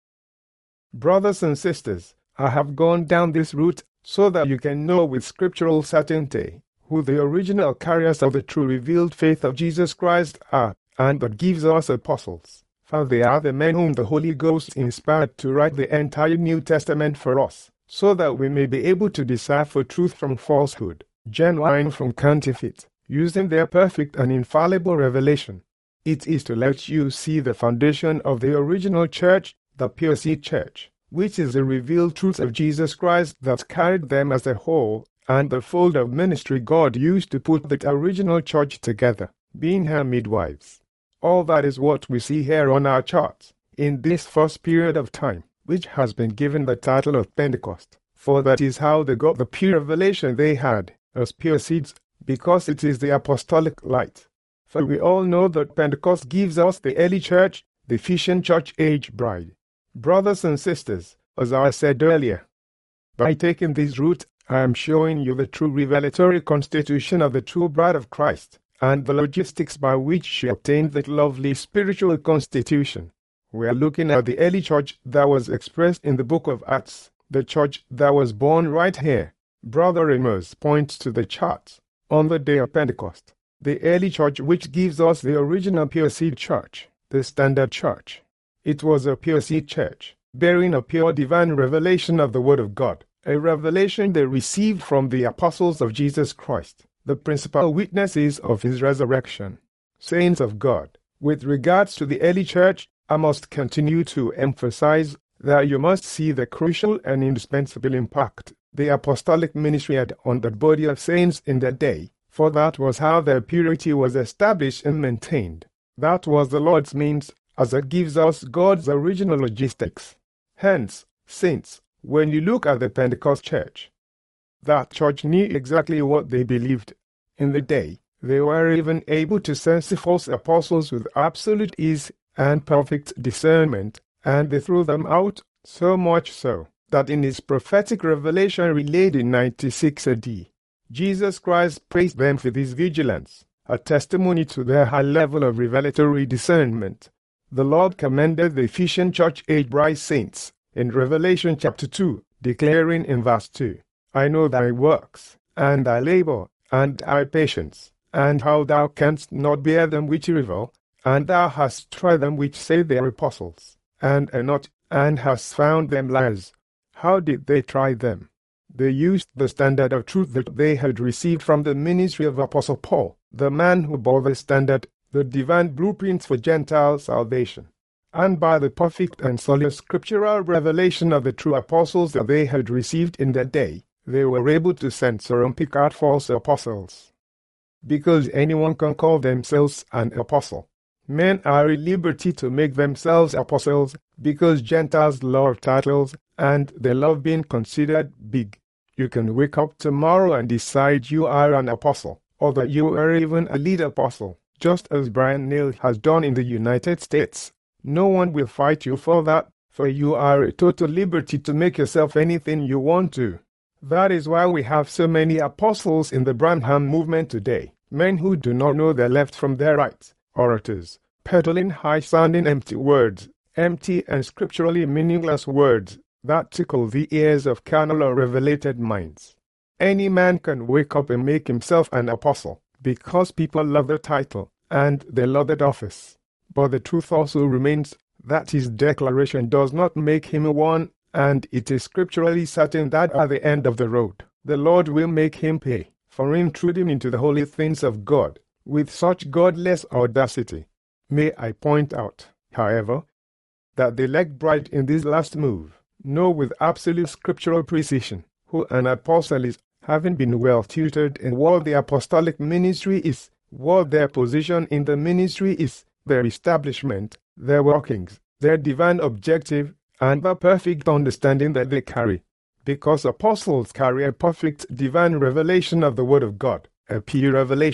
Brothers and sisters, I have gone down this route so that you can know with scriptural certainty who the original carriers of the true revealed faith of Jesus Christ are, and that gives us apostles, for they are the men whom the Holy Ghost inspired to write the entire New Testament for us, so that we may be able to decipher truth from falsehood, genuine from counterfeit, using their perfect and infallible revelation. It is to let you see the foundation of the original church, the pure seed church, which is the revealed truth of Jesus Christ that carried them as a whole, and the fold of ministry God used to put that original church together, being her midwives. All that is what we see here on our charts, in this first period of time, which has been given the title of Pentecost, for that is how they got the pure revelation they had, as pure seeds, because it is the apostolic light. For we all know that Pentecost gives us the early church, the Ephesian church age bride. Brothers and sisters, as I said earlier, by taking this route, I am showing you the true revelatory constitution of the true bride of Christ, and the logistics by which she obtained that lovely spiritual constitution. We are looking at the early church that was expressed in the book of Acts, the church that was born right here. Brother Amos points to the chart on the day of Pentecost, the early church which gives us the original pure seed church, the standard church. It was a pure seed church, bearing a pure divine revelation of the Word of God, a revelation they received from the apostles of Jesus Christ, the principal witnesses of his resurrection. Saints of God, with regards to the early church, I must continue to emphasize that you must see the crucial and indispensable impact the apostolic ministry had on the body of saints in that day, for that was how their purity was established and maintained. That was the Lord's means, as it gives us God's original logistics. Hence, saints, when you look at the Pentecost church, that church knew exactly what they believed. In the day, they were even able to censor false apostles with absolute ease and perfect discernment, and they threw them out, so much so that in his prophetic revelation relayed in ninety-six A D, Jesus Christ praised them for this vigilance, a testimony to their high level of revelatory discernment. The Lord commended the Ephesian church age bride saints in Revelation chapter two, declaring in verse two, I know thy works, and thy labor, and thy patience, and how thou canst not bear them which revel, and thou hast tried them which say they are apostles, and are not, and hast found them liars. How did they try them? They used the standard of truth that they had received from the ministry of Apostle Paul, the man who bore the standard, the divine blueprints for Gentile salvation. And by the perfect and solid scriptural revelation of the true apostles that they had received in that day, they were able to censor and pick out false apostles. Because anyone can call themselves an apostle. Men are at liberty to make themselves apostles because Gentiles love titles and they love being considered big. You can wake up tomorrow and decide you are an apostle, or that you are even a lead apostle, just as Brian Neal has done in the United States. No one will fight you for that, for you are at total liberty to make yourself anything you want to. That is why we have so many apostles in the Branham movement today, men who do not know their left from their right, orators, peddling high-sounding empty words, empty and scripturally meaningless words that tickle the ears of carnal or revelated minds. Any man can wake up and make himself an apostle, because people love the title, and they love that office. But the truth also remains that his declaration does not make him one, and it is scripturally certain that at the end of the road, the Lord will make him pay for intruding into the holy things of God with such godless audacity. May I point out, however, that the elect bride in this last move know with absolute scriptural precision who an apostle is, having been well tutored in what the apostolic ministry is, what their position in the ministry is, their establishment, their workings, their divine objective, and the perfect understanding that they carry. Because apostles carry a perfect divine revelation of the Word of God, a pure revelation,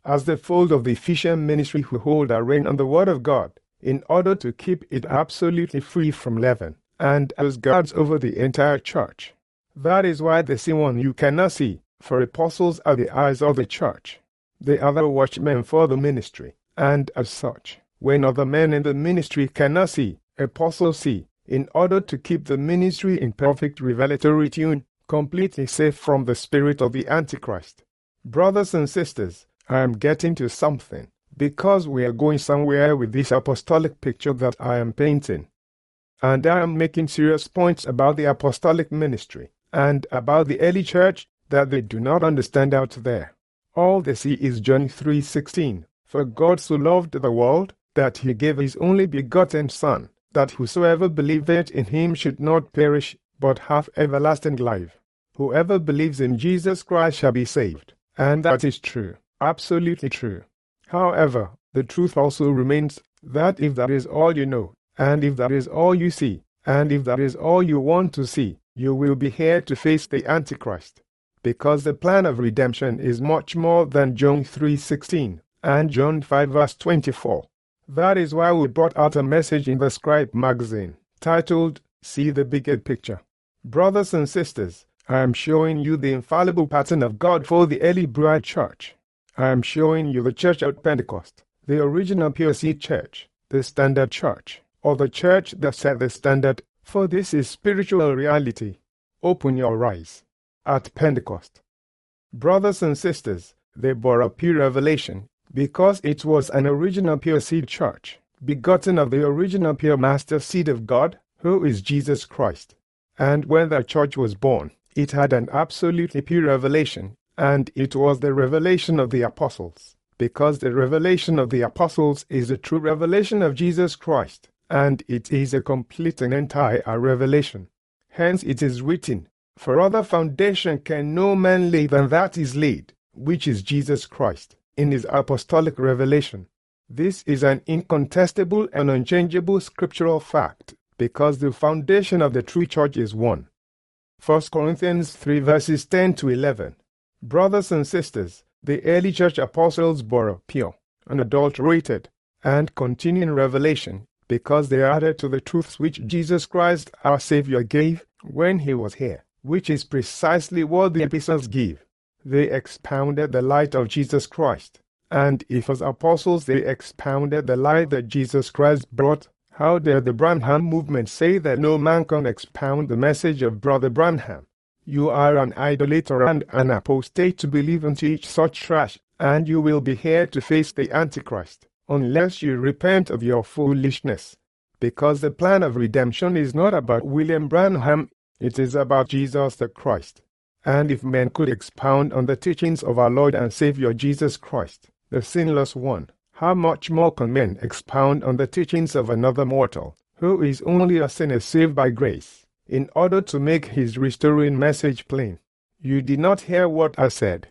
as the fold of the Ephesian ministry who hold a rein on the Word of God, in order to keep it absolutely free from leaven, and as guards over the entire church. That is why they see one you cannot see, for apostles are the eyes of the church. They are the watchmen for the ministry, and as such, when other men in the ministry cannot see, apostles see, in order to keep the ministry in perfect revelatory tune, completely safe from the spirit of the Antichrist. Brothers and sisters, I am getting to something, because we are going somewhere with this apostolic picture that I am painting. And I am making serious points about the apostolic ministry, and about the early church, that they do not understand out there. All they see is John three sixteen, for God so loved the world, that he gave his only begotten Son, that whosoever believeth in him should not perish, but have everlasting life. Whoever believes in Jesus Christ shall be saved. And that is true, absolutely true. However, the truth also remains, that if that is all you know, and if that is all you see, and if that is all you want to see, you will be here to face the Antichrist. Because the plan of redemption is much more than John three sixteen, and John five verse twenty-four. That is why we brought out a message in the Scribe magazine, titled, See the Bigger Picture. Brothers and sisters, I am showing you the infallible pattern of God for the early bride church. I am showing you the church at Pentecost, the original P O C church, the standard church, or the church that set the standard, for this is spiritual reality. Open your eyes. At Pentecost. Brothers and sisters, they bore a pure revelation, because it was an original pure seed church, begotten of the original pure master seed of God, who is Jesus Christ. And when the church was born, it had an absolutely pure revelation, and it was the revelation of the apostles, because the revelation of the apostles is a true revelation of Jesus Christ, and it is a complete and entire revelation. Hence it is written, For other foundation can no man lay than that is laid, which is Jesus Christ, in his apostolic revelation. This is an incontestable and unchangeable scriptural fact, because the foundation of the true church is one. First Corinthians three verses ten to eleven. Brothers and sisters, the early church apostles bore a pure, unadulterated, and continuing revelation, because they added to the truths which Jesus Christ our Savior gave when he was here, which is precisely what the epistles give. They expounded the light of Jesus Christ, and if as apostles they expounded the light that Jesus Christ brought, how dare the Branham movement say that no man can expound the message of Brother Branham? You are an idolater and an apostate to believe and teach such trash, and you will be here to face the Antichrist, unless you repent of your foolishness. Because the plan of redemption is not about William Branham, it is about Jesus the Christ. And if men could expound on the teachings of our Lord and Savior Jesus Christ, the sinless one, how much more can men expound on the teachings of another mortal, who is only a sinner saved by grace, in order to make his restoring message plain? You did not hear what I said.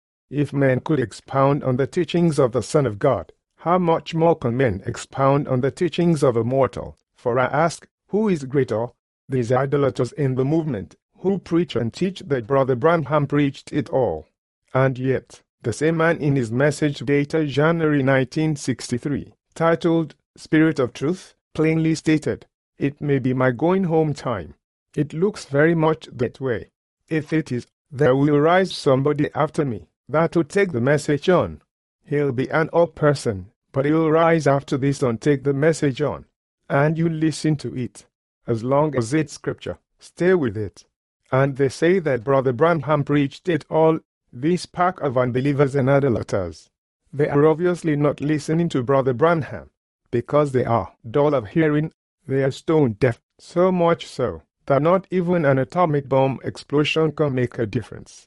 If men could expound on the teachings of the Son of God, how much more can men expound on the teachings of a mortal? For I ask, who is greater? These idolaters in the movement, who preach and teach that Brother Branham preached it all. And yet, the same man in his message dated January nineteen sixty-three, titled, Spirit of Truth, plainly stated, it may be my going home time. It looks very much that way. If it is, there will rise somebody after me, that will take the message on. He'll be an old person, but he'll rise after this and take the message on. And you listen to it. As long as it's scripture, stay with it. And they say that Brother Branham preached it all, this pack of unbelievers and idolaters. They are obviously not listening to Brother Branham, because they are dull of hearing, they are stone deaf, so much so, that not even an atomic bomb explosion can make a difference.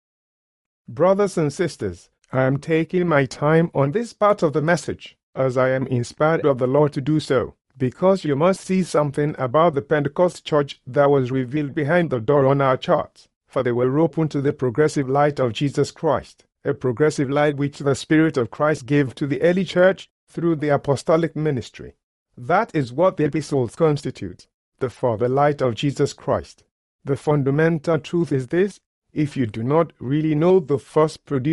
Brothers and sisters, I am taking my time on this part of the message, as I am inspired of the Lord to do so, because you must see something about the Pentecost church that was revealed behind the door on our charts, for they were open to the progressive light of Jesus Christ, a progressive light which the Spirit of Christ gave to the early church through the apostolic ministry. That is what the epistles constitute, the further light of Jesus Christ. The fundamental truth is this: if you do not really know the first produce,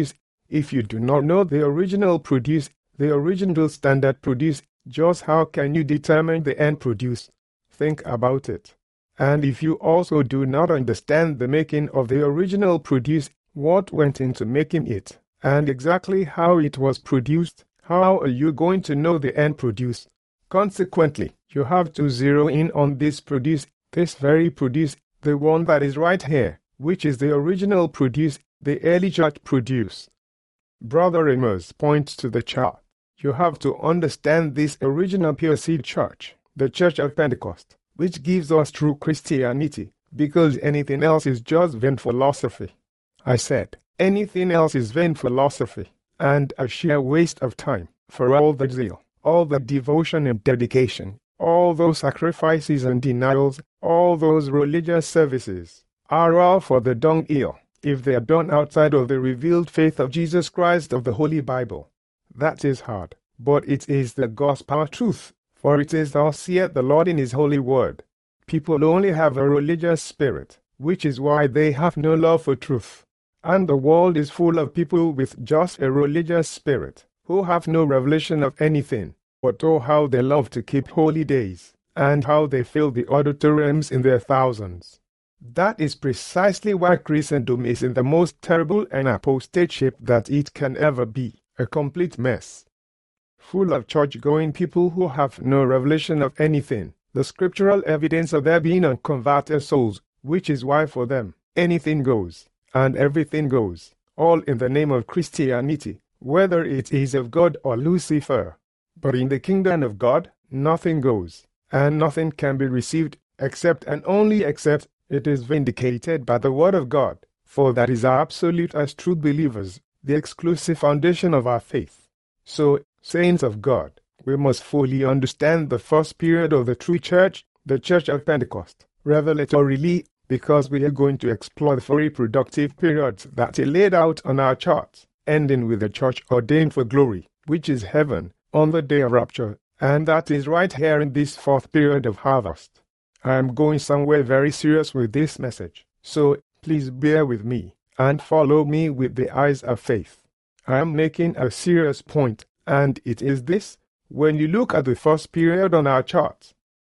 If you do not know the original produce, the original standard produce, just how can you determine the end produce? Think about it. And if you also do not understand the making of the original produce, what went into making it, and exactly how it was produced, how are you going to know the end produce? Consequently, you have to zero in on this produce, this very produce, the one that is right here, which is the original produce, the early church produce. Brother Amos points to the chart. You have to understand this original pure seed church, the Church of Pentecost, which gives us true Christianity, because anything else is just vain philosophy. I said, anything else is vain philosophy, and a sheer waste of time, for all the zeal, all the devotion and dedication, all those sacrifices and denials, all those religious services, are all for the dunghill, if they are done outside of the revealed faith of Jesus Christ of the Holy Bible. That is hard, but it is the gospel truth, for it is thus saith the Lord in his holy word. People only have a religious spirit, which is why they have no love for truth. And the world is full of people with just a religious spirit, who have no revelation of anything. But oh, how they love to keep holy days, and how they fill the auditoriums in their thousands. That is precisely why Christendom is in the most terrible and apostate shape that it can ever be, a complete mess. Full of church-going people who have no revelation of anything, the scriptural evidence of there being unconverted souls, which is why for them, anything goes, and everything goes, all in the name of Christianity, whether it is of God or Lucifer. But in the kingdom of God, nothing goes, and nothing can be received, except and only except it is vindicated by the word of God, for that is our absolute as true believers, the exclusive foundation of our faith. So, saints of God, we must fully understand the first period of the true church, the Church of Pentecost, revelatorily, because we are going to explore the four reproductive periods that are laid out on our charts, ending with the church ordained for glory, which is heaven, on the day of rapture, and that is right here in this fourth period of harvest. I am going somewhere very serious with this message, so please bear with me, and follow me with the eyes of faith. I am making a serious point, and it is this: when you look at the first period on our charts,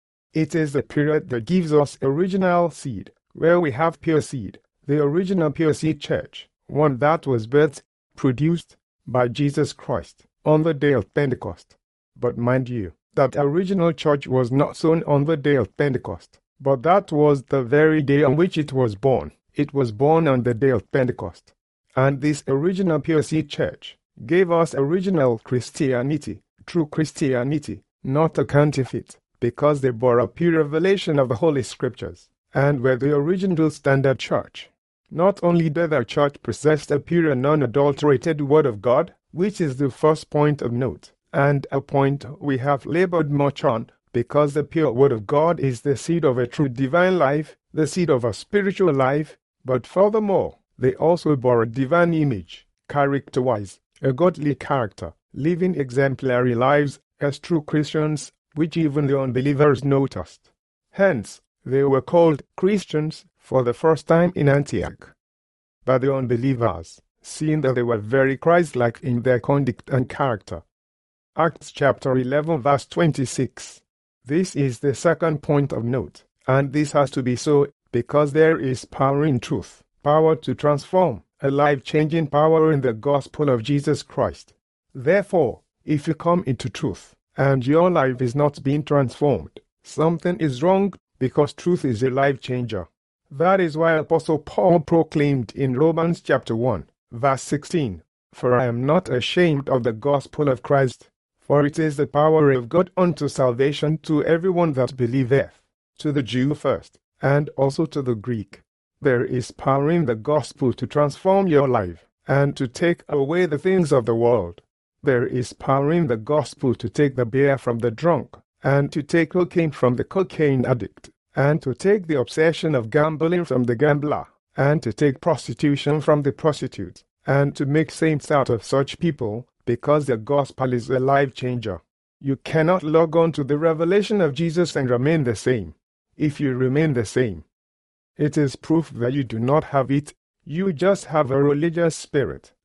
it is the period that gives us original seed, where we have pure seed, the original pure seed church, one that was birthed, produced by Jesus Christ on the day of Pentecost. But mind you, that original church was not sown on the day of Pentecost, but that was the very day on which it was born. It was born on the day of Pentecost. And this original pure seed church gave us original Christianity, true Christianity, not a counterfeit, because they bore a pure revelation of the Holy Scriptures, and were the original standard church. Not only did their church possess a pure and unadulterated Word of God, which is the first point of note, and a point we have labored much on, because the pure Word of God is the seed of a true divine life, the seed of a spiritual life, but furthermore, they also bore a divine image, character-wise, a godly character, living exemplary lives as true Christians, which even the unbelievers noticed. Hence, they were called Christians for the first time in Antioch by the unbelievers, seeing that they were very Christ-like in their conduct and character. Acts chapter eleven verse twenty-six. This is the second point of note, and this has to be so because there is power in truth, power to transform, a life-changing power in the gospel of Jesus Christ. Therefore, if you come into truth, and your life is not being transformed, something is wrong, because truth is a life changer. That is why Apostle Paul proclaimed in Romans chapter one, verse sixteen, "For I am not ashamed of the gospel of Christ, for it is the power of God unto salvation to everyone that believeth, to the Jew first, and also to the Greek." There is power in the gospel to transform your life, and to take away the things of the world. There is power in the gospel to take the beer from the drunk, and to take cocaine from the cocaine addict, and to take the obsession of gambling from the gambler, and to take prostitution from the prostitute, and to make saints out of such people, because the gospel is a life changer. You cannot log on to the revelation of Jesus and remain the same. If you remain the same, it is proof that you do not have it. You just have a religious spirit,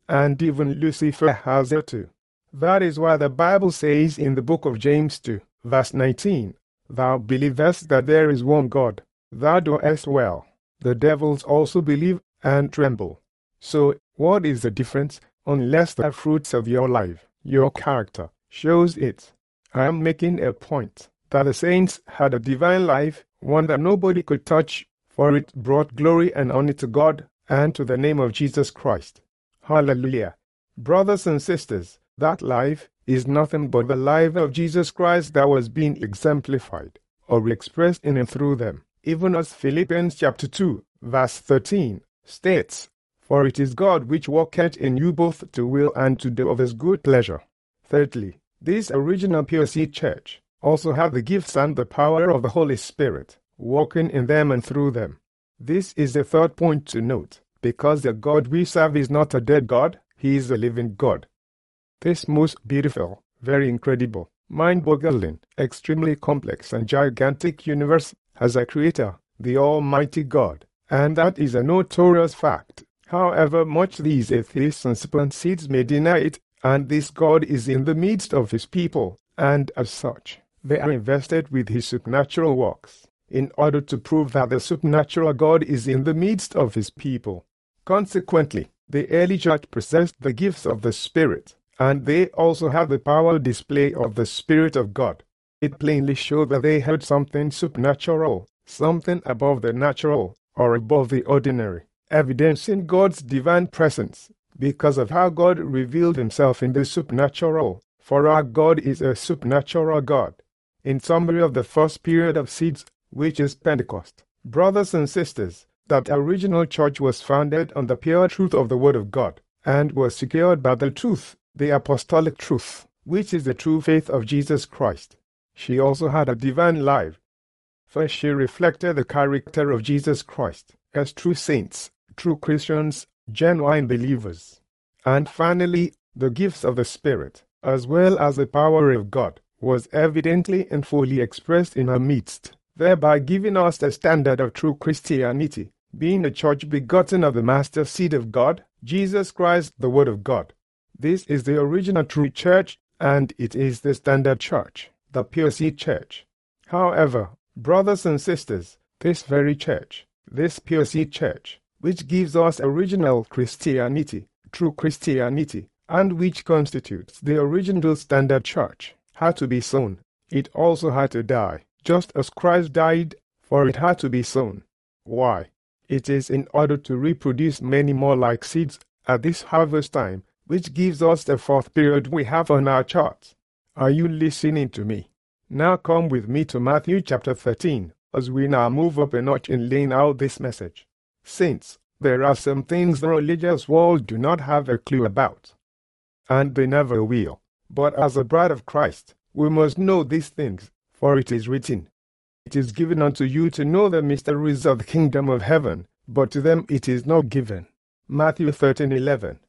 and even Lucifer has it too. That is why the Bible says in the book of James two, verse nineteen, "Thou believest that there is one God, thou doest well. The devils also believe and tremble." So, what is the difference, unless the fruits of your life, your character, shows it? I am making a point that the saints had a divine life, one that nobody could touch, for it brought glory and honor to God and to the name of Jesus Christ. Hallelujah. Brothers and sisters, that life is nothing but the life of Jesus Christ that was being exemplified or expressed in and through them, even as Philippians chapter two, verse thirteen states, "For it is God which worketh in you both to will and to do of his good pleasure." Thirdly, this original Pure Seed Church also had the gifts and the power of the Holy Spirit, working in them and through them. This is the third point to note, because the God we serve is not a dead God, he is a living God. This most beautiful, very incredible, mind-boggling, extremely complex and gigantic universe has a creator, the Almighty God, and that is a notorious fact. However much these atheists and serpent seeds may deny it, and this God is in the midst of his people, and as such, they are invested with his supernatural works, in order to prove that the supernatural God is in the midst of his people. Consequently, the early church possessed the gifts of the Spirit, and they also had the power display of the Spirit of God. It plainly showed that they had something supernatural, something above the natural, or above the ordinary, evidencing God's divine presence, because of how God revealed himself in the supernatural, for our God is a supernatural God. In summary of the first period of seeds, which is Pentecost, brothers and sisters, that original church was founded on the pure truth of the Word of God, and was secured by the truth, the apostolic truth, which is the true faith of Jesus Christ. She also had a divine life. First, she reflected the character of Jesus Christ, as true saints, true Christians, genuine believers. And finally, the gifts of the Spirit, as well as the power of God, was evidently and fully expressed in her midst, thereby giving us the standard of true Christianity, being a church begotten of the master seed of God, Jesus Christ, the Word of God. This is the original true church, and it is the standard church, the Pure Seed Church. However, brothers and sisters, this very church, this Pure Seed Church, which gives us original Christianity, true Christianity, and which constitutes the original standard church, had to be sown. It also had to die, just as Christ died, for it had to be sown. Why? It is in order to reproduce many more like seeds at this harvest time, which gives us the fourth period we have on our charts. Are you listening to me? Now come with me to Matthew chapter thirteen, as we now move up a notch in laying out this message. Saints, there are some things the religious world do not have a clue about, and they never will. But as a bride of Christ, we must know these things, for it is written, "It is given unto you to know the mysteries of the kingdom of heaven, but to them it is not given." Matthew thirteen eleven.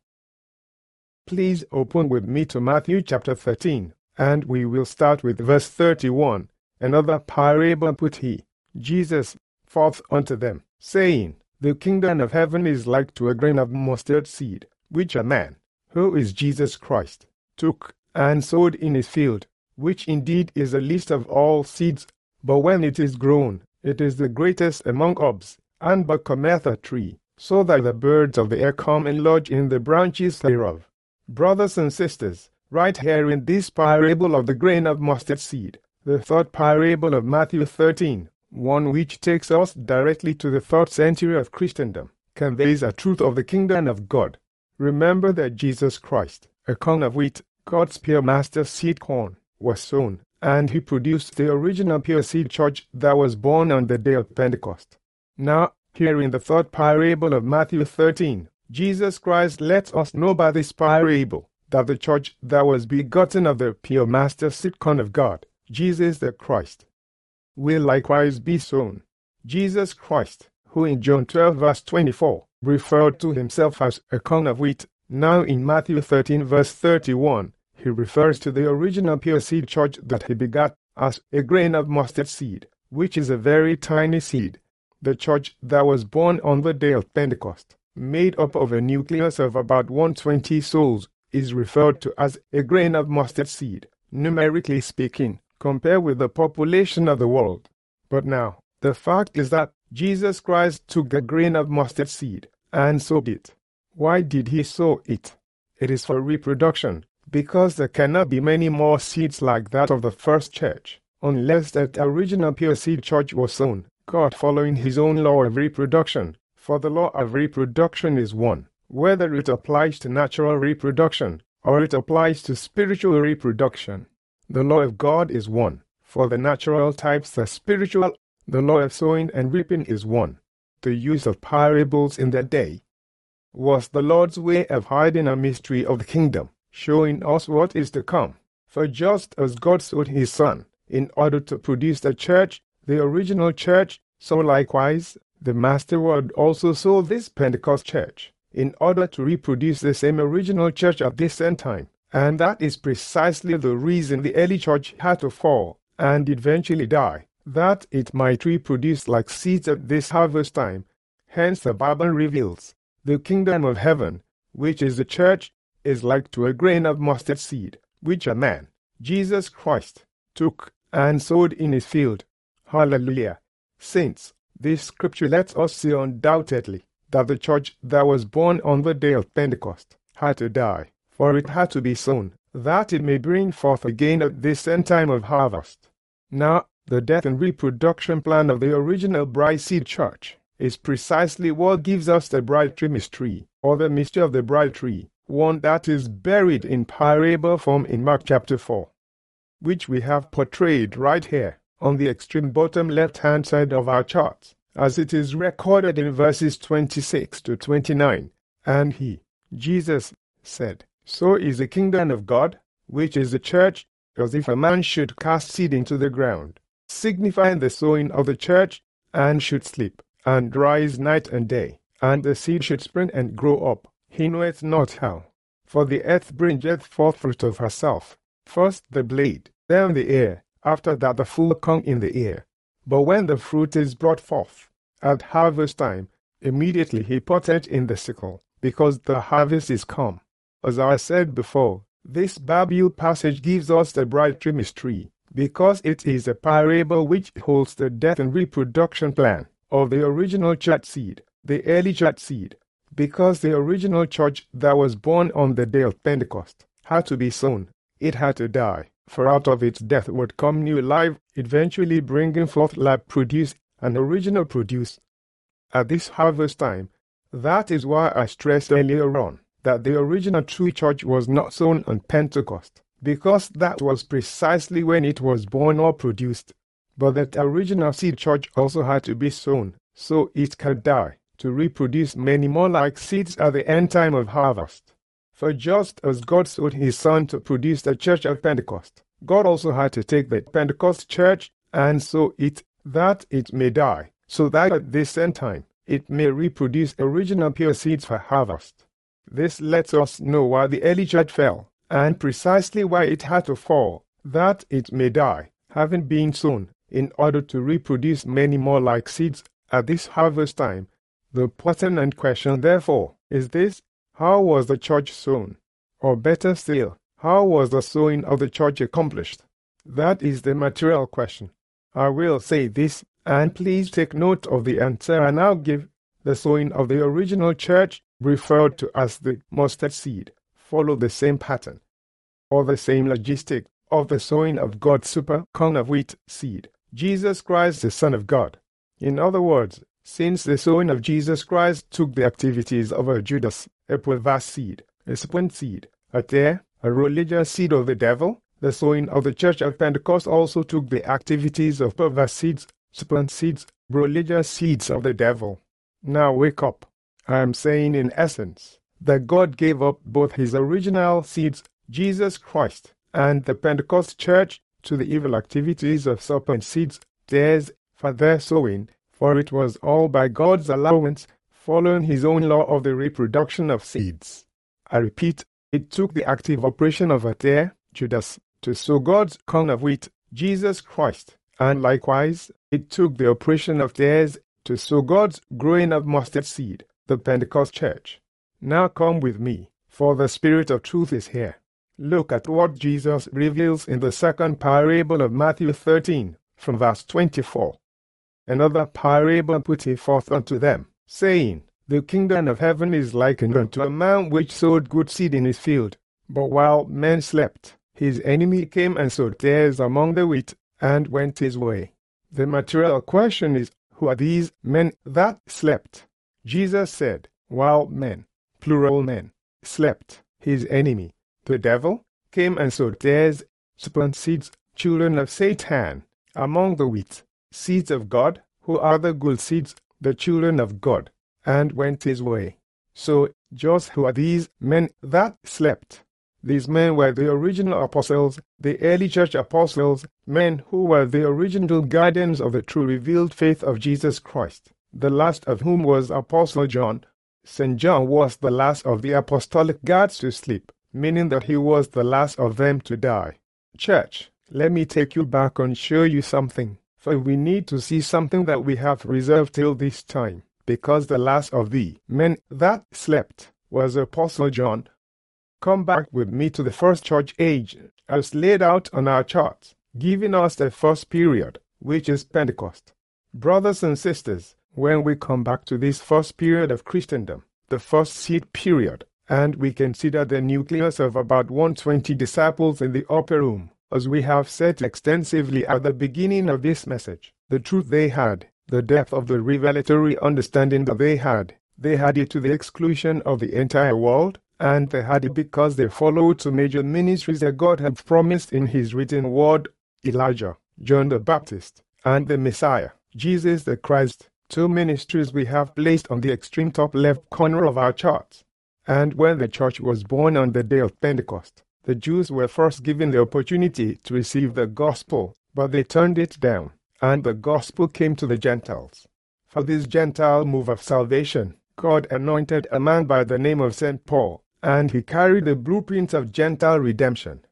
Please open with me to Matthew chapter thirteen, and we will start with verse thirty-one. Another parable put he, Jesus, forth unto them, saying, The kingdom of heaven is like to a grain of mustard seed, which a man, who is Jesus Christ, took and sowed in his field, which indeed is the least of all seeds, but when it is grown, it is the greatest among herbs, and becometh a tree, so that the birds of the air come and lodge in the branches thereof. Brothers and sisters, right here in this parable of the grain of mustard seed, the third parable of Matthew thirteen, one which takes us directly to the third century of Christendom, conveys a truth of the kingdom of God. Remember that Jesus Christ, a corn of wheat, God's pure master seed corn, was sown, and he produced the original pure seed church that was born on the day of Pentecost. Now, here in the third parable of Matthew thirteen, Jesus Christ lets us know by this parable that the church that was begotten of the pure master seed corn of God, Jesus the Christ, will likewise be sown. Jesus Christ, who in John twelve verse twenty-four referred to himself as a corn of wheat, now in Matthew thirteen verse thirty-one, he refers to the original pure seed church that he begat as a grain of mustard seed, which is a very tiny seed, the church that was born on the day of Pentecost, made up of a nucleus of about one hundred twenty souls, is referred to as a grain of mustard seed, numerically speaking, compared with the population of the world. But now, the fact is that Jesus Christ took the grain of mustard seed and sowed it. Why did he sow it? It is for reproduction, because there cannot be many more seeds like that of the first church, unless that original pure seed church was sown, God following his own law of reproduction. For the law of reproduction is one, whether it applies to natural reproduction or it applies to spiritual reproduction. The law of God is one, for the natural types the spiritual. The law of sowing and reaping is one. The use of parables in that day was the Lord's way of hiding a mystery of the kingdom, showing us what is to come. For just as God sowed his Son in order to produce the church, the original church, so likewise the Master would also sow this Pentecost church in order to reproduce the same original church at this end time. And that is precisely the reason the early church had to fall and eventually die, that it might reproduce like seeds at this harvest time. Hence the Bible reveals, the kingdom of heaven, which is the church, is like to a grain of mustard seed, which a man, Jesus Christ, took and sowed in his field. Hallelujah. Saints, this scripture lets us see undoubtedly that the church that was born on the day of Pentecost had to die, for it had to be sown, that it may bring forth again at this end time of harvest. Now, the death and reproduction plan of the original bride seed church is precisely what gives us the bride tree mystery, or the mystery of the bride tree, one that is buried in parable form in Mark chapter four, which we have portrayed right here on the extreme bottom left-hand side of our chart, as it is recorded in verses twenty-six to twenty-nine. And he, Jesus, said, "So is the kingdom of God, which is the church, as if a man should cast seed into the ground, signifying the sowing of the church, and should sleep, and rise night and day, and the seed should spring and grow up, he knoweth not how. For the earth bringeth forth fruit of herself, first the blade, then the ear, after that the full corn in the ear. But when the fruit is brought forth, at harvest time, immediately he putteth in the sickle, because the harvest is come." As I said before, this Bible passage gives us the bride tree mystery, because it is a parable which holds the death and reproduction plan of the original church seed, the early church seed, because the original church that was born on the day of Pentecost had to be sown, it had to die, for out of its death would come new life, eventually bringing forth life produce and original produce at this harvest time. That is why I stressed earlier on that the original true church was not sown on Pentecost, because that was precisely when it was born or produced. But that original seed church also had to be sown, so it could die, to reproduce many more like seeds at the end time of harvest. For just as God sowed his Son to produce the church of Pentecost, God also had to take the Pentecost church and sow it, that it may die, so that at this end time it may reproduce original pure seeds for harvest. This lets us know why the early church fell, and precisely why it had to fall, that it may die, having been sown, in order to reproduce many more like seeds at this harvest time. The pertinent question, therefore, is this: how was the church sown? Or better still, how was the sowing of the church accomplished? That is the material question. I will say this, and please take note of the answer I now give. The sowing of the original church, referred to as the mustard seed, followed the same pattern, or the same logistic, of the sowing of God's super corn of wheat seed, Jesus Christ the Son of God. In other words, since the sowing of Jesus Christ took the activities of a Judas, a perverse seed, a serpent seed, a tare, a religious seed of the devil, the sowing of the church of Pentecost also took the activities of perverse seeds, serpent seeds, religious seeds of the devil. Now wake up. I am saying in essence that God gave up both his original seeds, Jesus Christ, and the Pentecost church to the evil activities of serpent seeds, tares, for their sowing, for it was all by God's allowance, following his own law of the reproduction of seeds. I repeat, it took the active operation of a tare, Judas, to sow God's corn of wheat, Jesus Christ, and likewise, it took the operation of tares to sow God's grain of mustard seed, the Pentecost Church. Now come with me, for the Spirit of truth is here. Look at what Jesus reveals in the second parable of Matthew thirteen, from verse twenty-four. Another parable put he forth unto them, saying, The kingdom of heaven is likened unto a man which sowed good seed in his field. But while men slept, his enemy came and sowed tares among the wheat, and went his way. The material question is, who are these men that slept? Jesus said, while men, plural men, slept, his enemy, the devil, came and sowed tares, serpent seeds, children of Satan, among the wheat, seeds of God, who are the good seeds, the children of God, and went his way. So, just who are these men that slept? These men were the original apostles, the early church apostles, men who were the original guardians of the true revealed faith of Jesus Christ, the last of whom was Apostle John. Saint John was the last of the apostolic guards to sleep, meaning that he was the last of them to die. Church, let me take you back and show you something, for we need to see something that we have reserved till this time, because the last of the men that slept was Apostle John. Come back with me to the first church age, as laid out on our charts, giving us the first period, which is Pentecost. Brothers and sisters, when we come back to this first period of Christendom, the first seed period, and we consider the nucleus of about one hundred twenty disciples in the upper room, as we have said extensively at the beginning of this message, the truth they had, the depth of the revelatory understanding that they had, they had it to the exclusion of the entire world, and they had it because they followed two major ministries that God had promised in his written word, Elijah, John the Baptist, and the Messiah, Jesus the Christ, two ministries we have placed on the extreme top left corner of our charts. And when the church was born on the day of Pentecost, the Jews were first given the opportunity to receive the gospel, but they turned it down, and the gospel came to the Gentiles. For this Gentile move of salvation, God anointed a man by the name of Saint Paul, and he carried the blueprint of Gentile redemption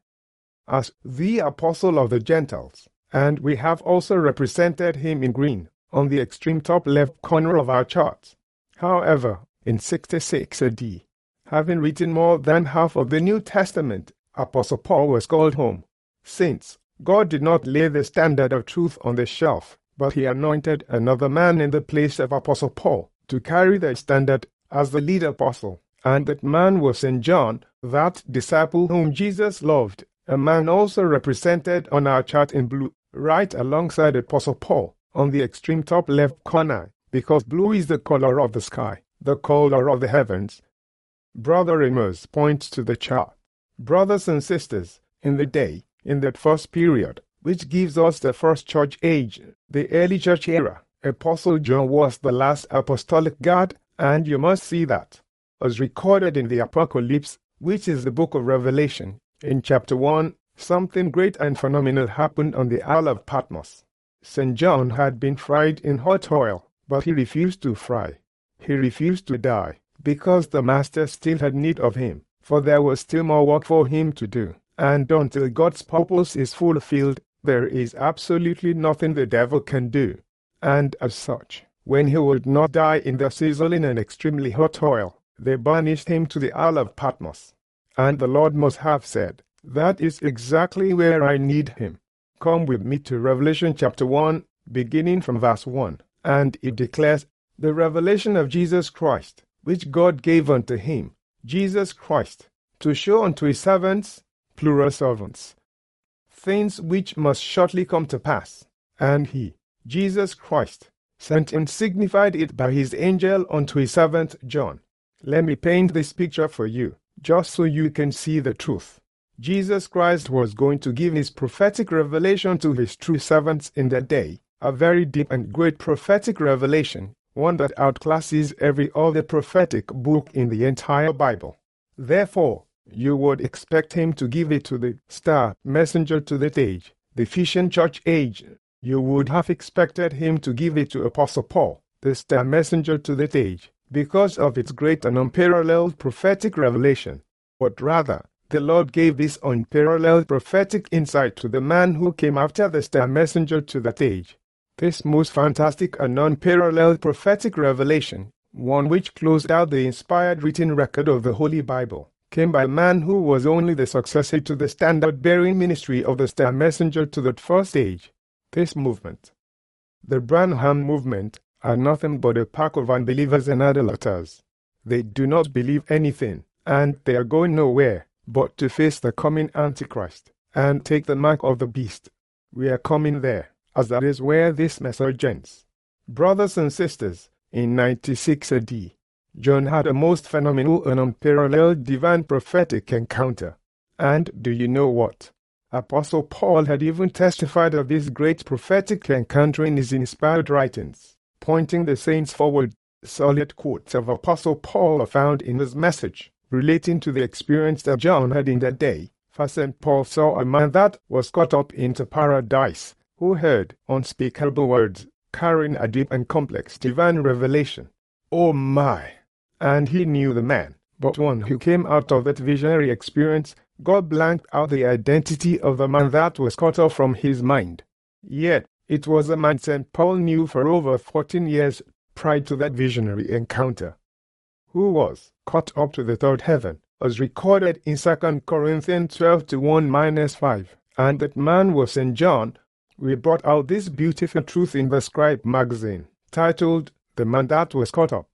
as the apostle of the Gentiles, and we have also represented him in green on the extreme top left corner of our charts. However, in sixty-six A D, having written more than half of the New Testament, Apostle Paul was called home. Since God did not lay the standard of truth on the shelf, but he anointed another man in the place of Apostle Paul to carry the standard as the lead apostle. And that man was Saint John, that disciple whom Jesus loved, a man also represented on our chart in blue, right alongside Apostle Paul, on the extreme top left corner, because blue is the color of the sky, the color of the heavens. Brother Amos points to the chart. Brothers and sisters, in the day, in that first period, which gives us the first church age, the early church era, Apostle John was the last apostolic guard, and you must see that, as recorded in the Apocalypse, which is the book of Revelation. In chapter one, something great and phenomenal happened on the Isle of Patmos. Saint John had been fried in hot oil, but he refused to fry. He refused to die, because the Master still had need of him, for there was still more work for him to do. And until God's purpose is fulfilled, there is absolutely nothing the devil can do. And as such, when he would not die in the sizzling and extremely hot oil, they banished him to the Isle of Patmos. And the Lord must have said, that is exactly where I need him. Come with me to Revelation chapter one, beginning from verse one. And it declares, the revelation of Jesus Christ, which God gave unto him, Jesus Christ, to show unto his servants, plural servants, things which must shortly come to pass. And he, Jesus Christ, sent and signified it by his angel unto his servant John. Let me paint this picture for you, just so you can see the truth. Jesus Christ was going to give his prophetic revelation to his true servants in that day, a very deep and great prophetic revelation, one that outclasses every other prophetic book in the entire Bible. Therefore, you would expect him to give it to the star messenger to that age, the Ephesian church age. You would have expected him to give it to Apostle Paul, the star messenger to that age, because of its great and unparalleled prophetic revelation. But rather, the Lord gave this unparalleled prophetic insight to the man who came after the star messenger to that age. This most fantastic and unparalleled prophetic revelation one which closed out the inspired written record of the Holy Bible, came by a man who was only the successor to the standard-bearing ministry of the Star Messenger to that first age. This movement, the Branham movement, are nothing but a pack of unbelievers and idolaters. They do not believe anything, and they are going nowhere but to face the coming Antichrist and take the mark of the beast. We are coming there, as that is where this message ends. Brothers and sisters, in ninety-six A D, John had a most phenomenal and unparalleled divine prophetic encounter. And do you know what? Apostle Paul had even testified of this great prophetic encounter in his inspired writings, pointing the saints forward. Solid quotes of Apostle Paul are found in his message, relating to the experience that John had in that day. For Saint Paul saw a man that was caught up into paradise, who heard unspeakable words, carrying a deep and complex divine revelation. Oh my! And he knew the man, but one who came out of that visionary experience. God blanked out the identity of the man that was cut off from his mind. Yet, it was a man Saint Paul knew for over fourteen years prior to that visionary encounter, who was caught up to the third heaven, as recorded in Second Corinthians twelve to one to five, and that man was Saint John. We brought out this beautiful truth in the Scribe magazine, titled The Man That Was Caught Up.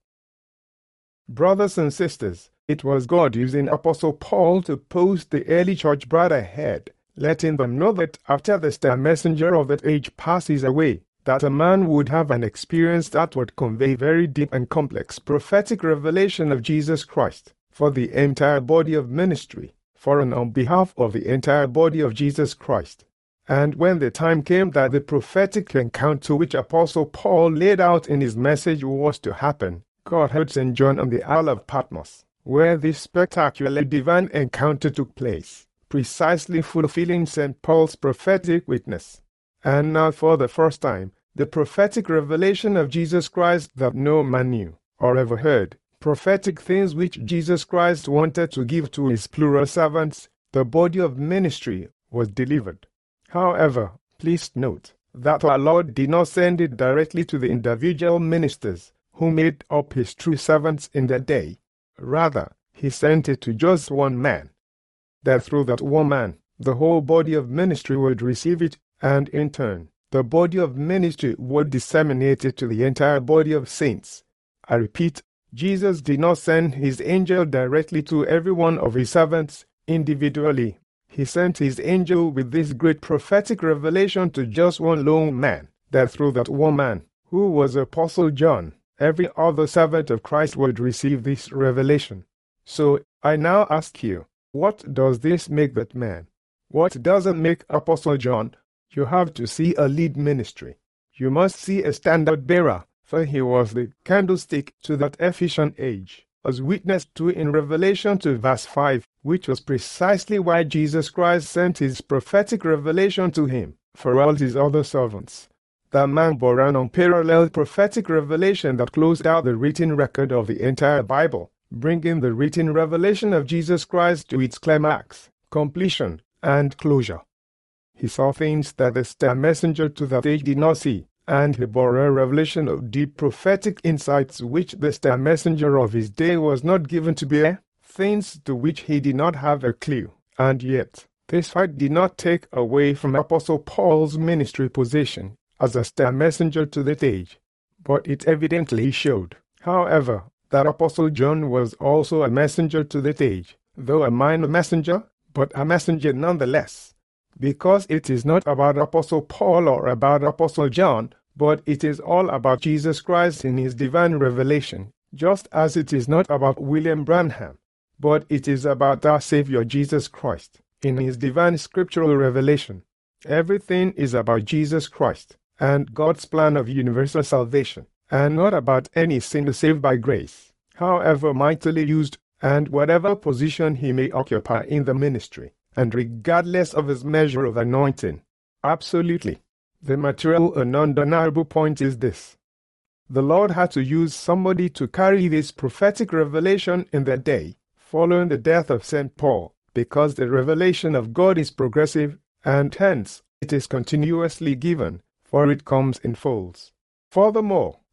Brothers and sisters, it was God using Apostle Paul to post the early church bride ahead, letting them know that after the Star Messenger of that age passes away, that a man would have an experience that would convey very deep and complex prophetic revelation of Jesus Christ for the entire body of ministry, for and on behalf of the entire body of Jesus Christ. And when the time came that the prophetic encounter which Apostle Paul laid out in his message was to happen, God had Saint John on the Isle of Patmos, where this spectacular divine encounter took place, precisely fulfilling Saint Paul's prophetic witness. And now for the first time, the prophetic revelation of Jesus Christ that no man knew or ever heard, prophetic things which Jesus Christ wanted to give to his plural servants, the body of ministry, was delivered. However, please note that our Lord did not send it directly to the individual ministers who made up his true servants in that day. Rather, he sent it to just one man, that through that one man, the whole body of ministry would receive it, and in turn, the body of ministry would disseminate it to the entire body of saints. I repeat, Jesus did not send his angel directly to every one of his servants individually. He sent his angel with this great prophetic revelation to just one lone man, that through that one man, who was Apostle John, every other servant of Christ would receive this revelation. So, I now ask you, what does this make that man? What doesn't make Apostle John? You have to see a lead ministry. You must see a standard bearer, for he was the candlestick to that efficient age, as witnessed to in Revelation two verse five, which was precisely why Jesus Christ sent his prophetic revelation to him, for all his other servants. That man bore an unparalleled prophetic revelation that closed out the written record of the entire Bible, bringing the written revelation of Jesus Christ to its climax, completion, and closure. He saw things that the Star Messenger to that age did not see, and he bore a revelation of deep prophetic insights which the Star Messenger of his day was not given to bear, things to which he did not have a clue. And yet, this fact did not take away from Apostle Paul's ministry position as a Star Messenger to that age, but it evidently showed, however, that Apostle John was also a messenger to that age, though a minor messenger, but a messenger nonetheless, because it is not about Apostle Paul or about Apostle John, but it is all about Jesus Christ in his divine revelation, just as it is not about William Branham, but it is about our Savior Jesus Christ in his divine scriptural revelation. Everything is about Jesus Christ and God's plan of universal salvation, and not about any sinner saved by grace, however mightily used, and whatever position he may occupy in the ministry, and regardless of his measure of anointing. Absolutely. The material and undeniable point is this. The Lord had to use somebody to carry this prophetic revelation in that day, following the death of Saint Paul, because the revelation of God is progressive, and hence it is continuously given, for it comes in folds. Furthermore,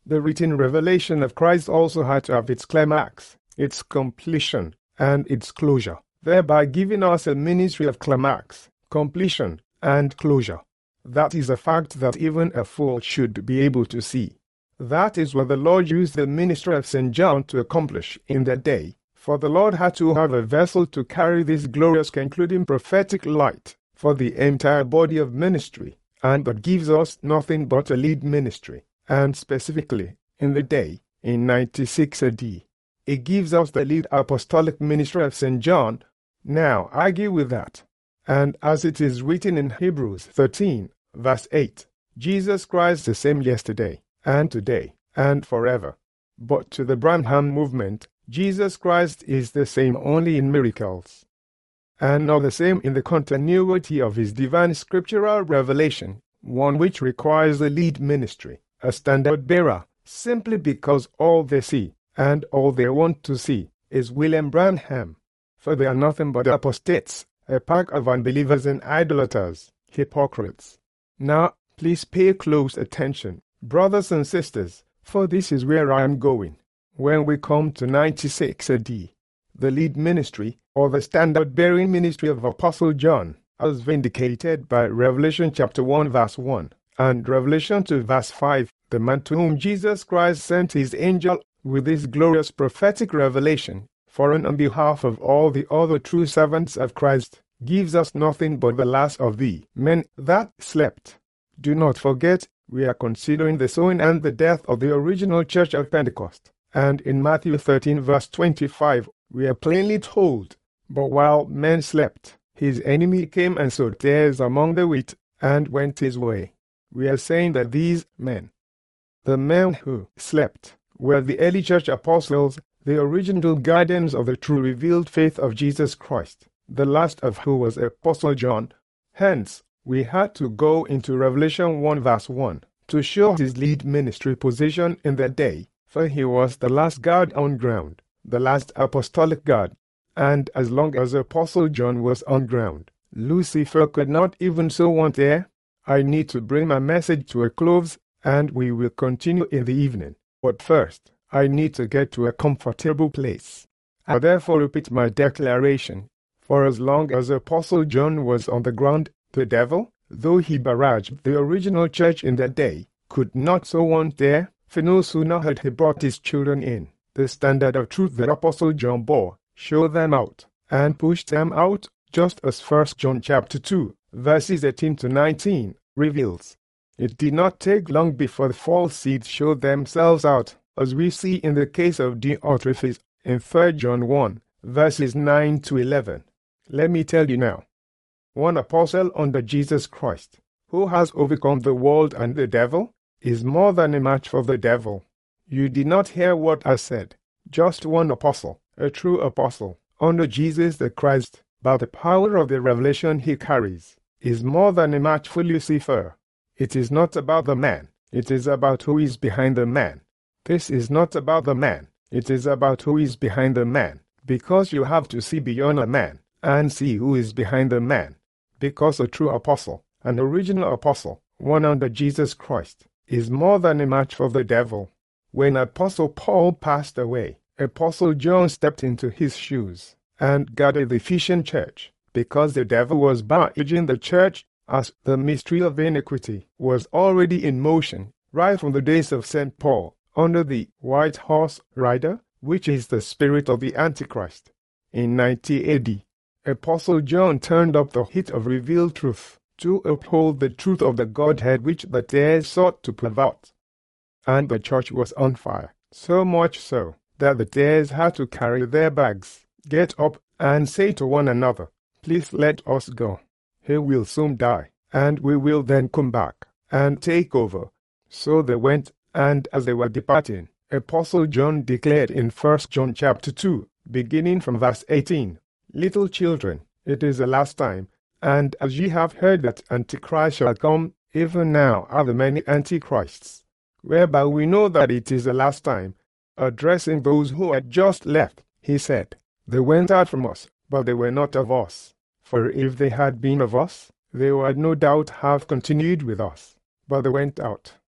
The written revelation of Christ also had to have its climax, its completion, and its closure, thereby giving us a ministry of climax, completion, and closure. That is a fact that even a fool should be able to see. That is what the Lord used the ministry of Saint John to accomplish in that day, for the Lord had to have a vessel to carry this glorious concluding prophetic light for the entire body of ministry, and that gives us nothing but a lead ministry, and specifically, in the day, in ninety-six A D, it gives us the lead apostolic ministry of Saint John. Now argue with that. And as it is written in Hebrews thirteen, verse eight, Jesus Christ the same yesterday, and today, and forever. But to the Branham movement, Jesus Christ is the same only in miracles, and not the same in the continuity of his divine scriptural revelation, one which requires a lead ministry, a standard bearer, simply because all they see, and all they want to see, is William Branham. For they are nothing but apostates, a pack of unbelievers and idolaters, hypocrites. Now, please pay close attention, brothers and sisters, for this is where I am going. When we come to ninety-six A D, the lead ministry, or the standard-bearing ministry of Apostle John, as vindicated by Revelation chapter one verse one, and Revelation two verse five, the man to whom Jesus Christ sent his angel with this glorious prophetic revelation, for on behalf of all the other true servants of Christ, gives us nothing but the last of the men that slept. Do not forget, we are considering the sowing and the death of the original church of Pentecost. And in Matthew thirteen verse twenty-five, we are plainly told, but while men slept, his enemy came and sowed tares among the wheat, and went his way. We are saying that these men, the men who slept, were the early church apostles, the original guardians of the true revealed faith of Jesus Christ, the last of who was Apostle John. Hence, we had to go into Revelation one verse one, to show his lead ministry position in that day, for he was the last guard on ground, the last apostolic guard, and as long as Apostle John was on ground, Lucifer could not even sow one tare. I need to bring my message to a close, and we will continue in the evening. But first, I need to get to a comfortable place. I therefore repeat my declaration. For as long as Apostle John was on the ground, the devil, though he barraged the original church in that day, could not sow one tare, for no sooner had he brought his children in, the standard of truth that Apostle John bore, showed them out, and pushed them out, just as First John chapter two, verses eighteen to nineteen, reveals. It did not take long before the false seeds showed themselves out, as we see in the case of Diotrephes in Third John one, verses nine to eleven. Let me tell you now, one apostle under Jesus Christ, who has overcome the world and the devil, is more than a match for the devil. You did not hear what I said. Just one apostle, a true apostle, under Jesus the Christ, by the power of the revelation he carries, is more than a match for Lucifer. It is not about the man, it is about who is behind the man. This is not about the man, it is about who is behind the man, because you have to see beyond a man, and see who is behind the man. Because a true apostle, an original apostle, one under Jesus Christ, is more than a match for the devil. When Apostle Paul passed away, Apostle John stepped into his shoes and guarded the Ephesian church, because the devil was besieging the church, as the mystery of iniquity was already in motion, right from the days of Saint Paul, under the white horse rider, which is the spirit of the Antichrist. In ninety A D, Apostle John turned up the heat of revealed truth, to uphold the truth of the Godhead which the tares sought to pervert. And the church was on fire, so much so, that the tares had to carry their bags, get up, and say to one another, "Please let us go. He will soon die, and we will then come back, and take over." So they went, and as they were departing, Apostle John declared in First John chapter two, beginning from verse eighteen, "Little children, it is the last time, and as ye have heard that Antichrist shall come, even now are the many Antichrists, whereby we know that it is the last time." Addressing those who had just left, he said, "They went out from us, but they were not of us. For if they had been of us, they would no doubt have continued with us. But they went out,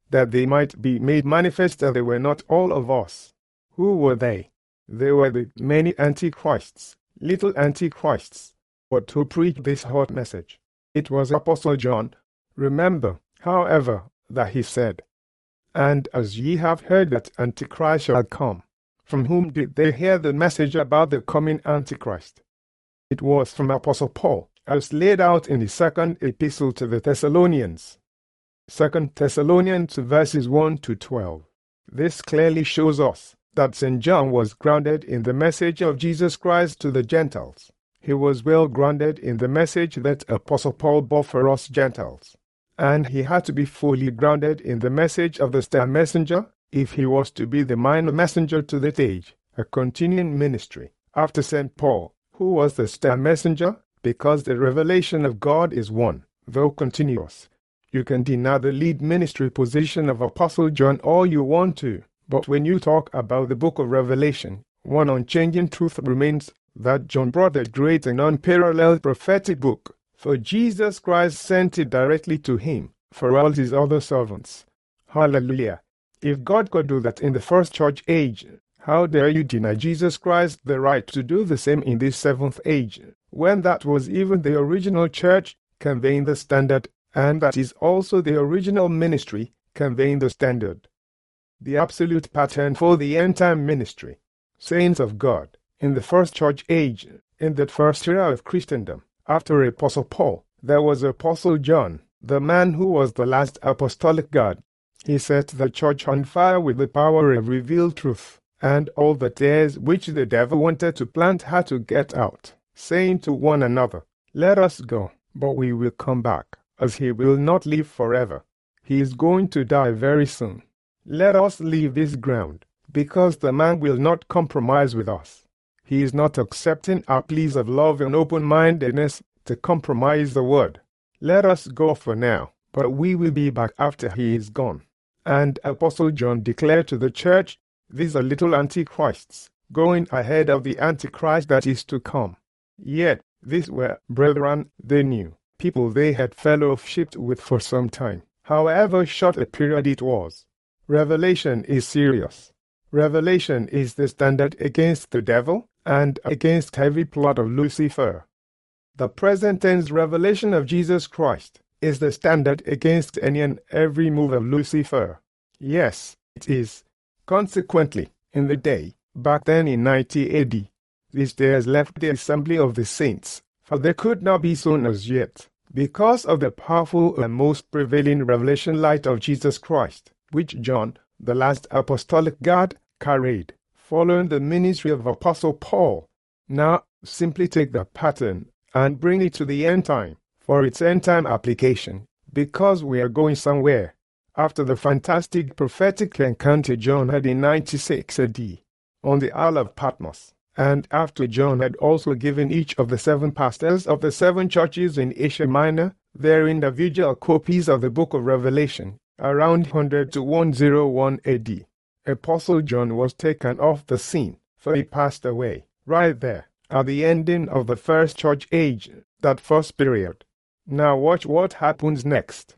that they might be made manifest that they were not all of us. Who were they? They were the many antichrists, little antichrists, but who preached this hot message. It was Apostle John. Remember, however, that he said, "And as ye have heard that Antichrist shall come." From whom did they hear the message about the coming Antichrist? It was from Apostle Paul, as laid out in the second epistle to the Thessalonians. Second Thessalonians verses one to twelve. This clearly shows us that Saint John was grounded in the message of Jesus Christ to the Gentiles. He was well grounded in the message that Apostle Paul bore for us Gentiles. And he had to be fully grounded in the message of the star messenger if he was to be the minor messenger to the age, a continuing ministry after Saint Paul, who was the star messenger, because the revelation of God is one, though continuous. You can deny the lead ministry position of Apostle John all you want to, but when you talk about the book of Revelation, one unchanging truth remains that John brought a great and unparalleled prophetic book, for Jesus Christ sent it directly to him, for all his other servants. Hallelujah! If God could do that in the first church age, how dare you deny Jesus Christ the right to do the same in this seventh age, when that was even the original church conveying the standard, and that is also the original ministry conveying the standard. The absolute pattern for the end-time ministry. Saints of God, in the first church age, in the first era of Christendom, after Apostle Paul, there was Apostle John, the man who was the last apostolic God. He set the church on fire with the power of revealed truth, and all the tares which the devil wanted to plant had to get out, saying to one another, "Let us go, but we will come back, as he will not live forever. He is going to die very soon. Let us leave this ground, because the man will not compromise with us. He is not accepting our pleas of love and open-mindedness to compromise the word. Let us go for now, but we will be back after he is gone." And Apostle John declared to the church, these are little antichrists, going ahead of the Antichrist that is to come. Yet, these were brethren they knew, people they had fellowshipped with for some time, however short a period it was. Revelation is serious. Revelation is the standard against the devil and against every plot of Lucifer. The present tense revelation of Jesus Christ is the standard against any and every move of Lucifer. Yes, it is. Consequently, in the day, back then in ninety A D, these days left the assembly of the saints, for they could not be sown as yet, because of the powerful and most prevailing revelation light of Jesus Christ, which John, the last apostolic God, carried, following the ministry of Apostle Paul. Now, simply take the pattern and bring it to the end time, for its end-time application, because we are going somewhere. After the fantastic prophetic encounter John had in ninety-six A D on the Isle of Patmos, and after John had also given each of the seven pastors of the seven churches in Asia Minor their individual copies of the book of Revelation, around one hundred to one oh one A D, Apostle John was taken off the scene, for he passed away, right there, at the ending of the first church age, that first period. Now watch what happens next.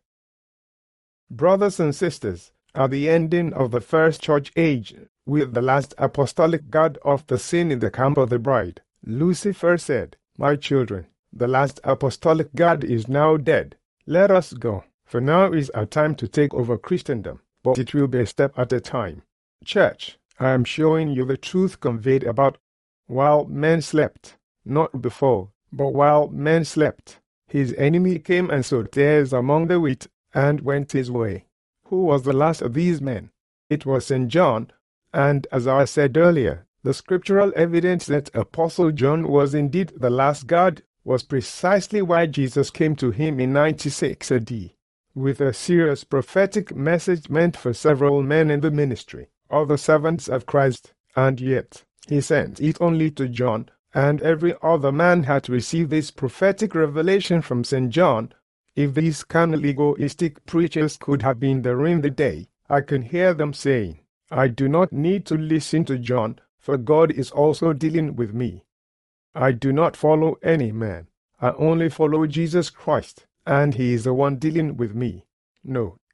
Brothers and sisters, at the ending of the first church age, with the last apostolic God off the scene in the camp of the bride, Lucifer said, "My children, the last apostolic God is now dead. Let us go, for now is our time to take over Christendom, but it will be a step at a time." Church, I am showing you the truth conveyed about while men slept, not before, but while men slept. His enemy came and sowed tares among the wheat, and went his way. Who was the last of these men? It was Saint John, and as I said earlier, the scriptural evidence that Apostle John was indeed the last God was precisely why Jesus came to him in ninety-six A D, with a serious prophetic message meant for several men in the ministry, other servants of Christ, and yet he sent it only to John, and every other man had received this prophetic revelation from Saint John. If these carnal egoistic preachers could have been there in the day, I can hear them saying, "I do not need to listen to John, for God is also dealing with me. I do not follow any man. I only follow Jesus Christ, and he is the one dealing with me." No,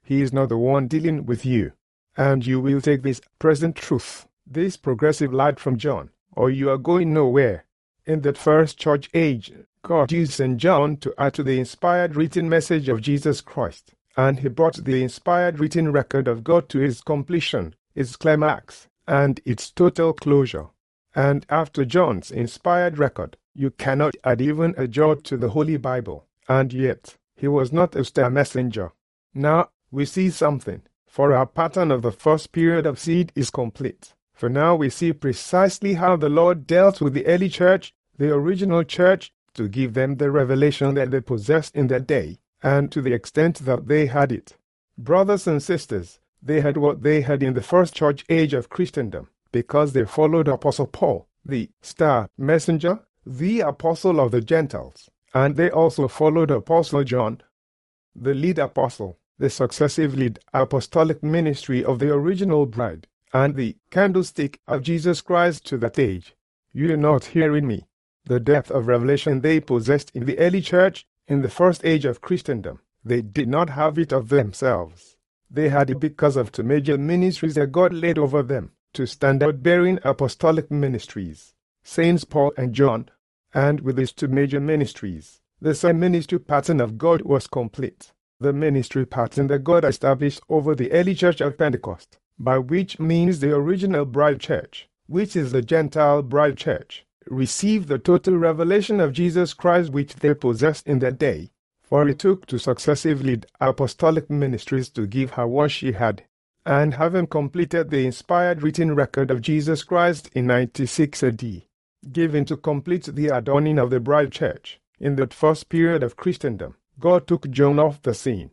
He is not the one dealing with you. And you will take this present truth, this progressive light from John, or you are going nowhere. In that first church age, God used Saint John to add to the inspired written message of Jesus Christ, and he brought the inspired written record of God to its completion, its climax, and its total closure. And after John's inspired record, you cannot add even a jot to the Holy Bible, and yet he was not a star messenger. Now we see something, for our pattern of the first period of seed is complete. For now we see precisely how the Lord dealt with the early church, the original church, to give them the revelation that they possessed in that day, and to the extent that they had it. Brothers and sisters, they had what they had in the first church age of Christendom, because they followed Apostle Paul, the star messenger, the apostle of the Gentiles, and they also followed Apostle John, the lead apostle, the successive lead apostolic ministry of the original bride, and the candlestick of Jesus Christ to that age. You are not hearing me. The depth of revelation they possessed in the early church, in the first age of Christendom, they did not have it of themselves. They had it because of two major ministries that God laid over them, two standard-bearing apostolic ministries, Saints Paul and John, and with these two major ministries, the same ministry pattern of God was complete. The ministry pattern that God established over the early church of Pentecost, by which means the original bride church, which is the Gentile bride church, received the total revelation of Jesus Christ which they possessed in that day, for it took two successive lead apostolic ministries to give her what she had, and having completed the inspired written record of Jesus Christ in ninety-six A D, given to complete the adorning of the bride church, in that first period of Christendom, God took John off the scene.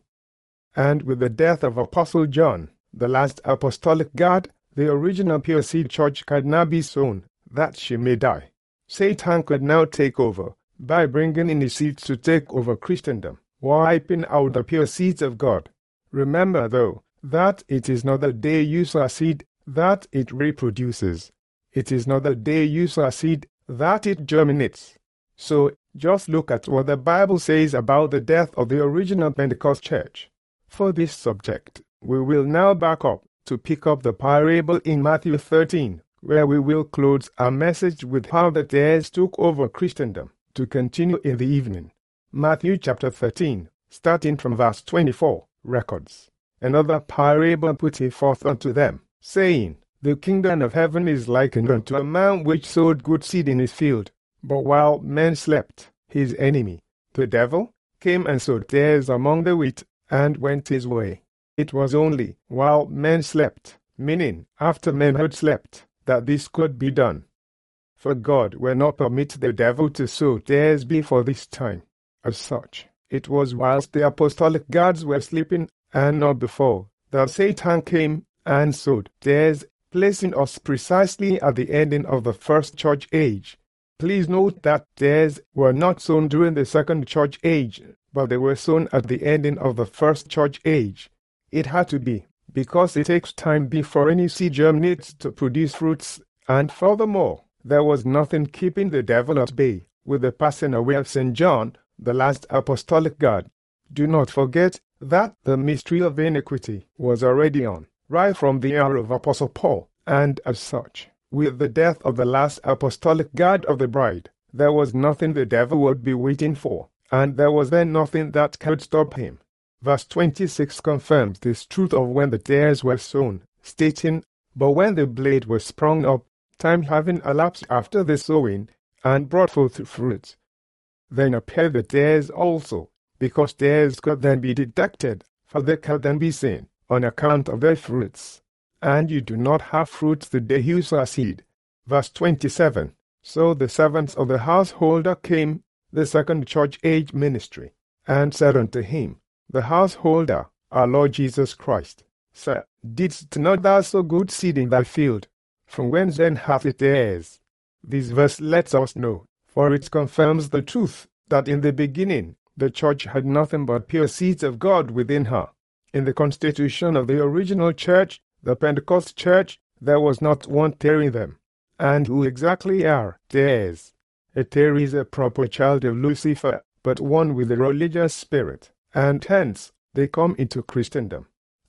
And with the death of Apostle John, the last apostolic guard, the original pure seed church could now be sown, that she may die. Satan could now take over, by bringing in his seeds to take over Christendom, wiping out the pure seeds of God. Remember, though, that it is not the day you sow a seed that it reproduces. It is not the day you sow a seed that it germinates. So, just look at what the Bible says about the death of the original Pentecost church. For this subject, we will now back up to pick up the parable in Matthew thirteen, where we will close our message with how the tares took over Christendom, to continue in the evening. Matthew chapter thirteen, starting from verse twenty-four, records. Another parable put he forth unto them, saying, The kingdom of heaven is likened unto a man which sowed good seed in his field. But while men slept, his enemy, the devil, came and sowed tares among the wheat, and went his way. It was only while men slept, meaning after men had slept, that this could be done. For God will not permit the devil to sow tares before this time. As such, it was whilst the apostolic guards were sleeping, and not before, that Satan came and sowed tares, placing us precisely at the ending of the first church age. Please note that tares were not sown during the second church age, but they were sown at the ending of the first church age. It had to be, because it takes time before any seed germinates to produce fruits, and furthermore, there was nothing keeping the devil at bay with the passing away of Saint John, the last apostolic guard. Do not forget that the mystery of iniquity was already on, right from the hour of Apostle Paul, and as such, with the death of the last apostolic guard of the bride, there was nothing the devil would be waiting for, and there was then nothing that could stop him. Verse twenty-six confirms this truth of when the tares were sown, stating, But when the blade was sprung up, time having elapsed after the sowing, and brought forth fruit, then appeared the tares also, because tares could then be detected, for they could then be seen, on account of their fruits. And you do not have fruits the day you sow seed. Verse twenty-seven, So the servants of the householder came, the second church age ministry, and said unto him, The householder, our Lord Jesus Christ, Sir, didst not thou sow good seed in thy field? From whence then hath it tares? This verse lets us know, for it confirms the truth, that in the beginning the church had nothing but pure seeds of God within her. In the constitution of the original church, the Pentecost church, there was not one tare in them. And who exactly are tares? A tare is a proper child of Lucifer, but one with a religious spirit, and hence they come into Christendom.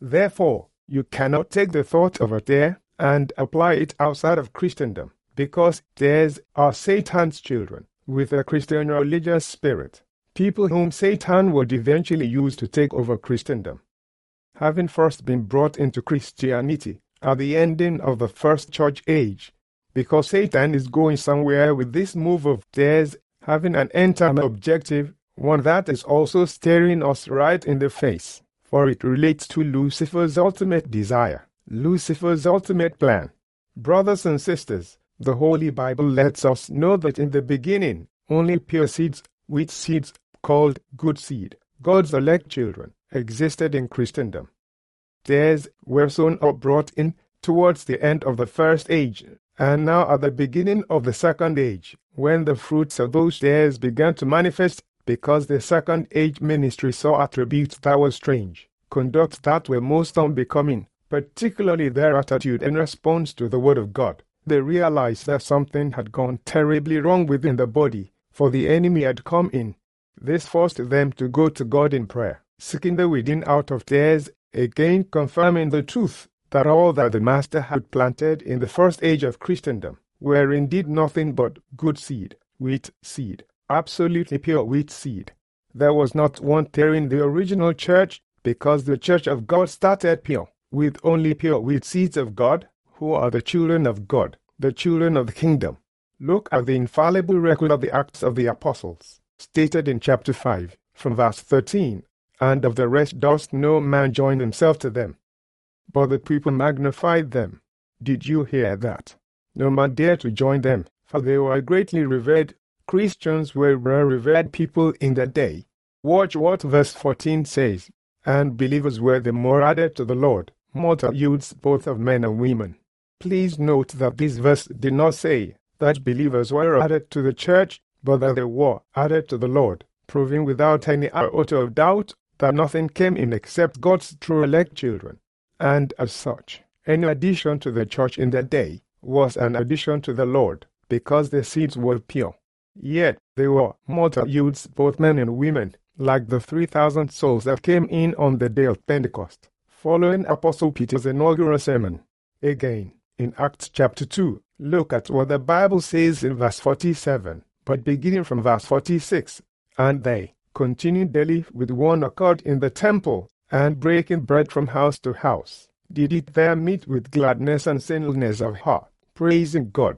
Therefore, you cannot take the thought of a tare and apply it outside of Christendom, because tares are Satan's children with a Christian religious spirit, people whom Satan would eventually use to take over Christendom. Having first been brought into Christianity at the ending of the first church age, because Satan is going somewhere with this move of tares, having an end-time objective, one that is also staring us right in the face, for it relates to Lucifer's ultimate desire, Lucifer's ultimate plan. Brothers and sisters, the Holy Bible lets us know that in the beginning, only pure seeds, wheat seeds, called good seed, God's elect children, existed in Christendom. Tares were sown or brought in towards the end of the first age, and now at the beginning of the second age, when the fruits of those tares began to manifest, because the second age ministry saw attributes that were strange, conduct that were most unbecoming, particularly their attitude in response to the Word of God. They realized that something had gone terribly wrong within the body, for the enemy had come in. This forced them to go to God in prayer, seeking the weeding out of tares, again confirming the truth that all that the Master had planted in the first age of Christendom were indeed nothing but good seed, wheat seed, absolutely pure wheat seed. There was not one tare in the original church, because the church of God started pure, with only pure wheat seeds of God, who are the children of God, the children of the kingdom. Look at the infallible record of the Acts of the Apostles, stated in chapter five, from verse thirteen, and of the rest does no man join himself to them. But the people magnified them. Did you hear that? No man dared to join them, for they were greatly revered. Christians were revered people in that day. Watch what verse fourteen says. And believers were the more added to the Lord, multitudes both of men and women. Please note that this verse did not say that believers were added to the church, but that they were added to the Lord, proving without any iota of doubt that nothing came in except God's true elect children. And as such, any addition to the church in that day was an addition to the Lord, because the seeds were pure. Yet they were multitudes, both men and women, like the three thousand souls that came in on the day of Pentecost, following Apostle Peter's inaugural sermon. Again, in Acts chapter two, look at what the Bible says in verse forty-seven, but beginning from verse forty-six. And they continued daily with one accord in the temple, and breaking bread from house to house, did eat there meat with gladness and singleness of heart, praising God,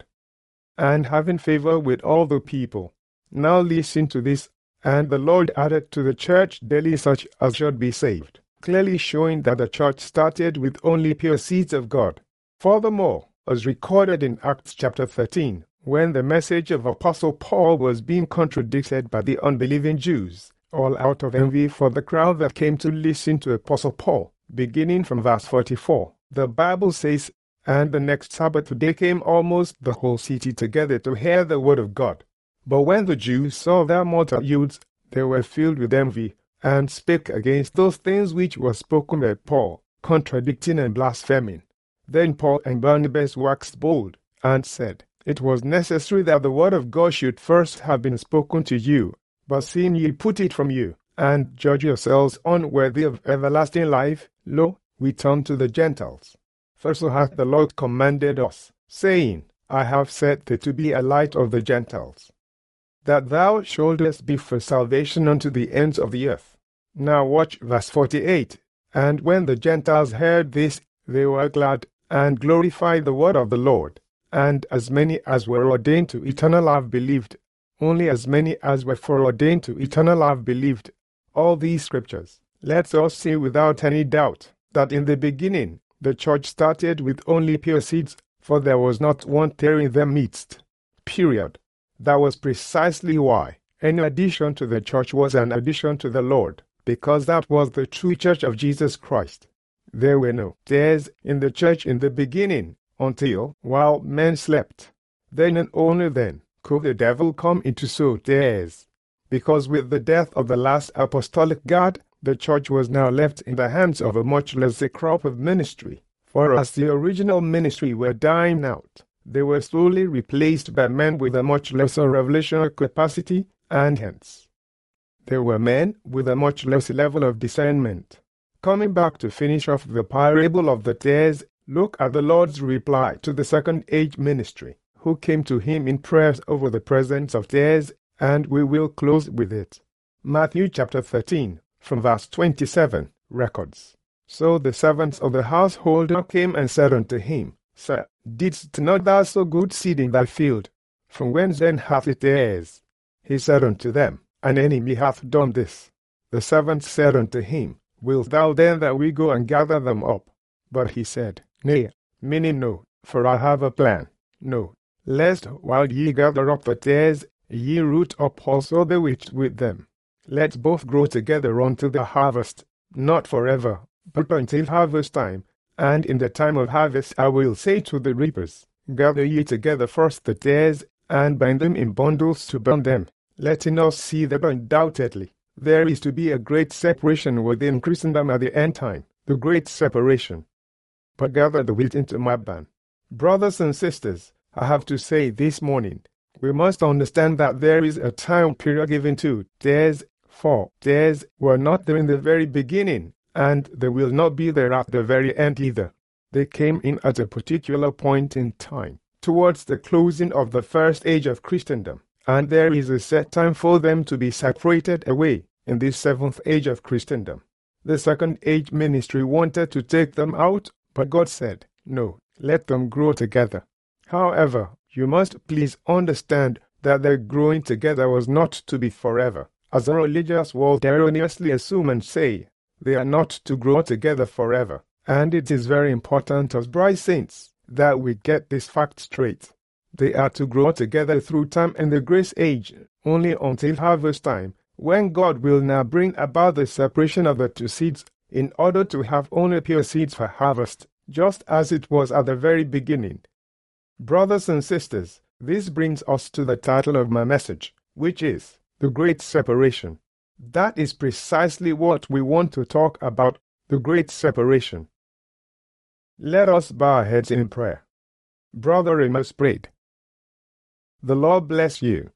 and having favor with all the people. Now listen to this. And the Lord added to the church daily such as should be saved, clearly showing that the church started with only pure seeds of God. Furthermore, as recorded in Acts chapter thirteen, when the message of Apostle Paul was being contradicted by the unbelieving Jews, all out of envy for the crowd that came to listen to Apostle Paul, beginning from verse forty-four, the Bible says, and the next Sabbath day came almost the whole city together to hear the word of God. But when the Jews saw their multitudes, they were filled with envy, and spake against those things which were spoken by Paul, contradicting and blaspheming. Then Paul and Barnabas waxed bold, and said, It was necessary that the word of God should first have been spoken to you, but seeing ye put it from you, and judge yourselves unworthy of everlasting life, lo, we turn to the Gentiles. For so hath the Lord commanded us, saying, I have set thee to be a light of the Gentiles, that thou shouldest be for salvation unto the ends of the earth. Now watch verse forty-eight. And when the Gentiles heard this, they were glad, and glorified the word of the Lord. And as many as were ordained to eternal life believed. Only as many as were foreordained to eternal life believed. All these scriptures lets us see without any doubt that in the beginning the church started with only pure seeds, for there was not one tare in their midst. Period. That was precisely why any addition to the church was an addition to the Lord, because that was the true church of Jesus Christ. There were no tares in the church in the beginning, until, while men slept, then and only then, could the devil come in to sow tares. Because with the death of the last apostolic guard, the church was now left in the hands of a much lesser crop of ministry, for as the original ministry were dying out, they were slowly replaced by men with a much lesser revelational capacity, and hence there were men with a much less level of discernment. Coming back to finish off the parable of the tares, look at the Lord's reply to the second age ministry, who came to him in prayers over the presence of tares, and we will close with it. Matthew chapter thirteen, from verse twenty-seven, records. So the servants of the householder came and said unto him, Sir, didst not thou sow good seed in thy field? From whence then hath it tares? He said unto them, An enemy hath done this. The servants said unto him, Wilt thou then that we go and gather them up? But he said, Nay, meaning no, for I have a plan. No, lest while ye gather up the tares, ye root up also the wheat with them. Let both grow together until the harvest, not forever, but until harvest time. And in the time of harvest I will say to the reapers, Gather ye together first the tares, and bind them in bundles to burn them, letting us see that undoubtedly there is to be a great separation within Christendom at the end time, the great separation. But gather the wheat into my barn. Brothers and sisters, I have to say this morning, we must understand that there is a time period given to tares, for tares were not there in the very beginning, and they will not be there at the very end either. They came in at a particular point in time, towards the closing of the first age of Christendom, and there is a set time for them to be separated away in this seventh age of Christendom. The second age ministry wanted to take them out, but God said, No, let them grow together. However, you must please understand that their growing together was not to be forever, as the religious world erroneously assume and say. They are not to grow together forever, and it is very important as bride saints that we get this fact straight. They are to grow together through time and the grace age, only until harvest time, when God will now bring about the separation of the two seeds, in order to have only pure seeds for harvest, just as it was at the very beginning. Brothers and sisters, this brings us to the title of my message, which is The Great Separation. That is precisely what we want to talk about, the Great Separation. Let us bow our heads in prayer. Brother Amos prayed. The Lord bless you.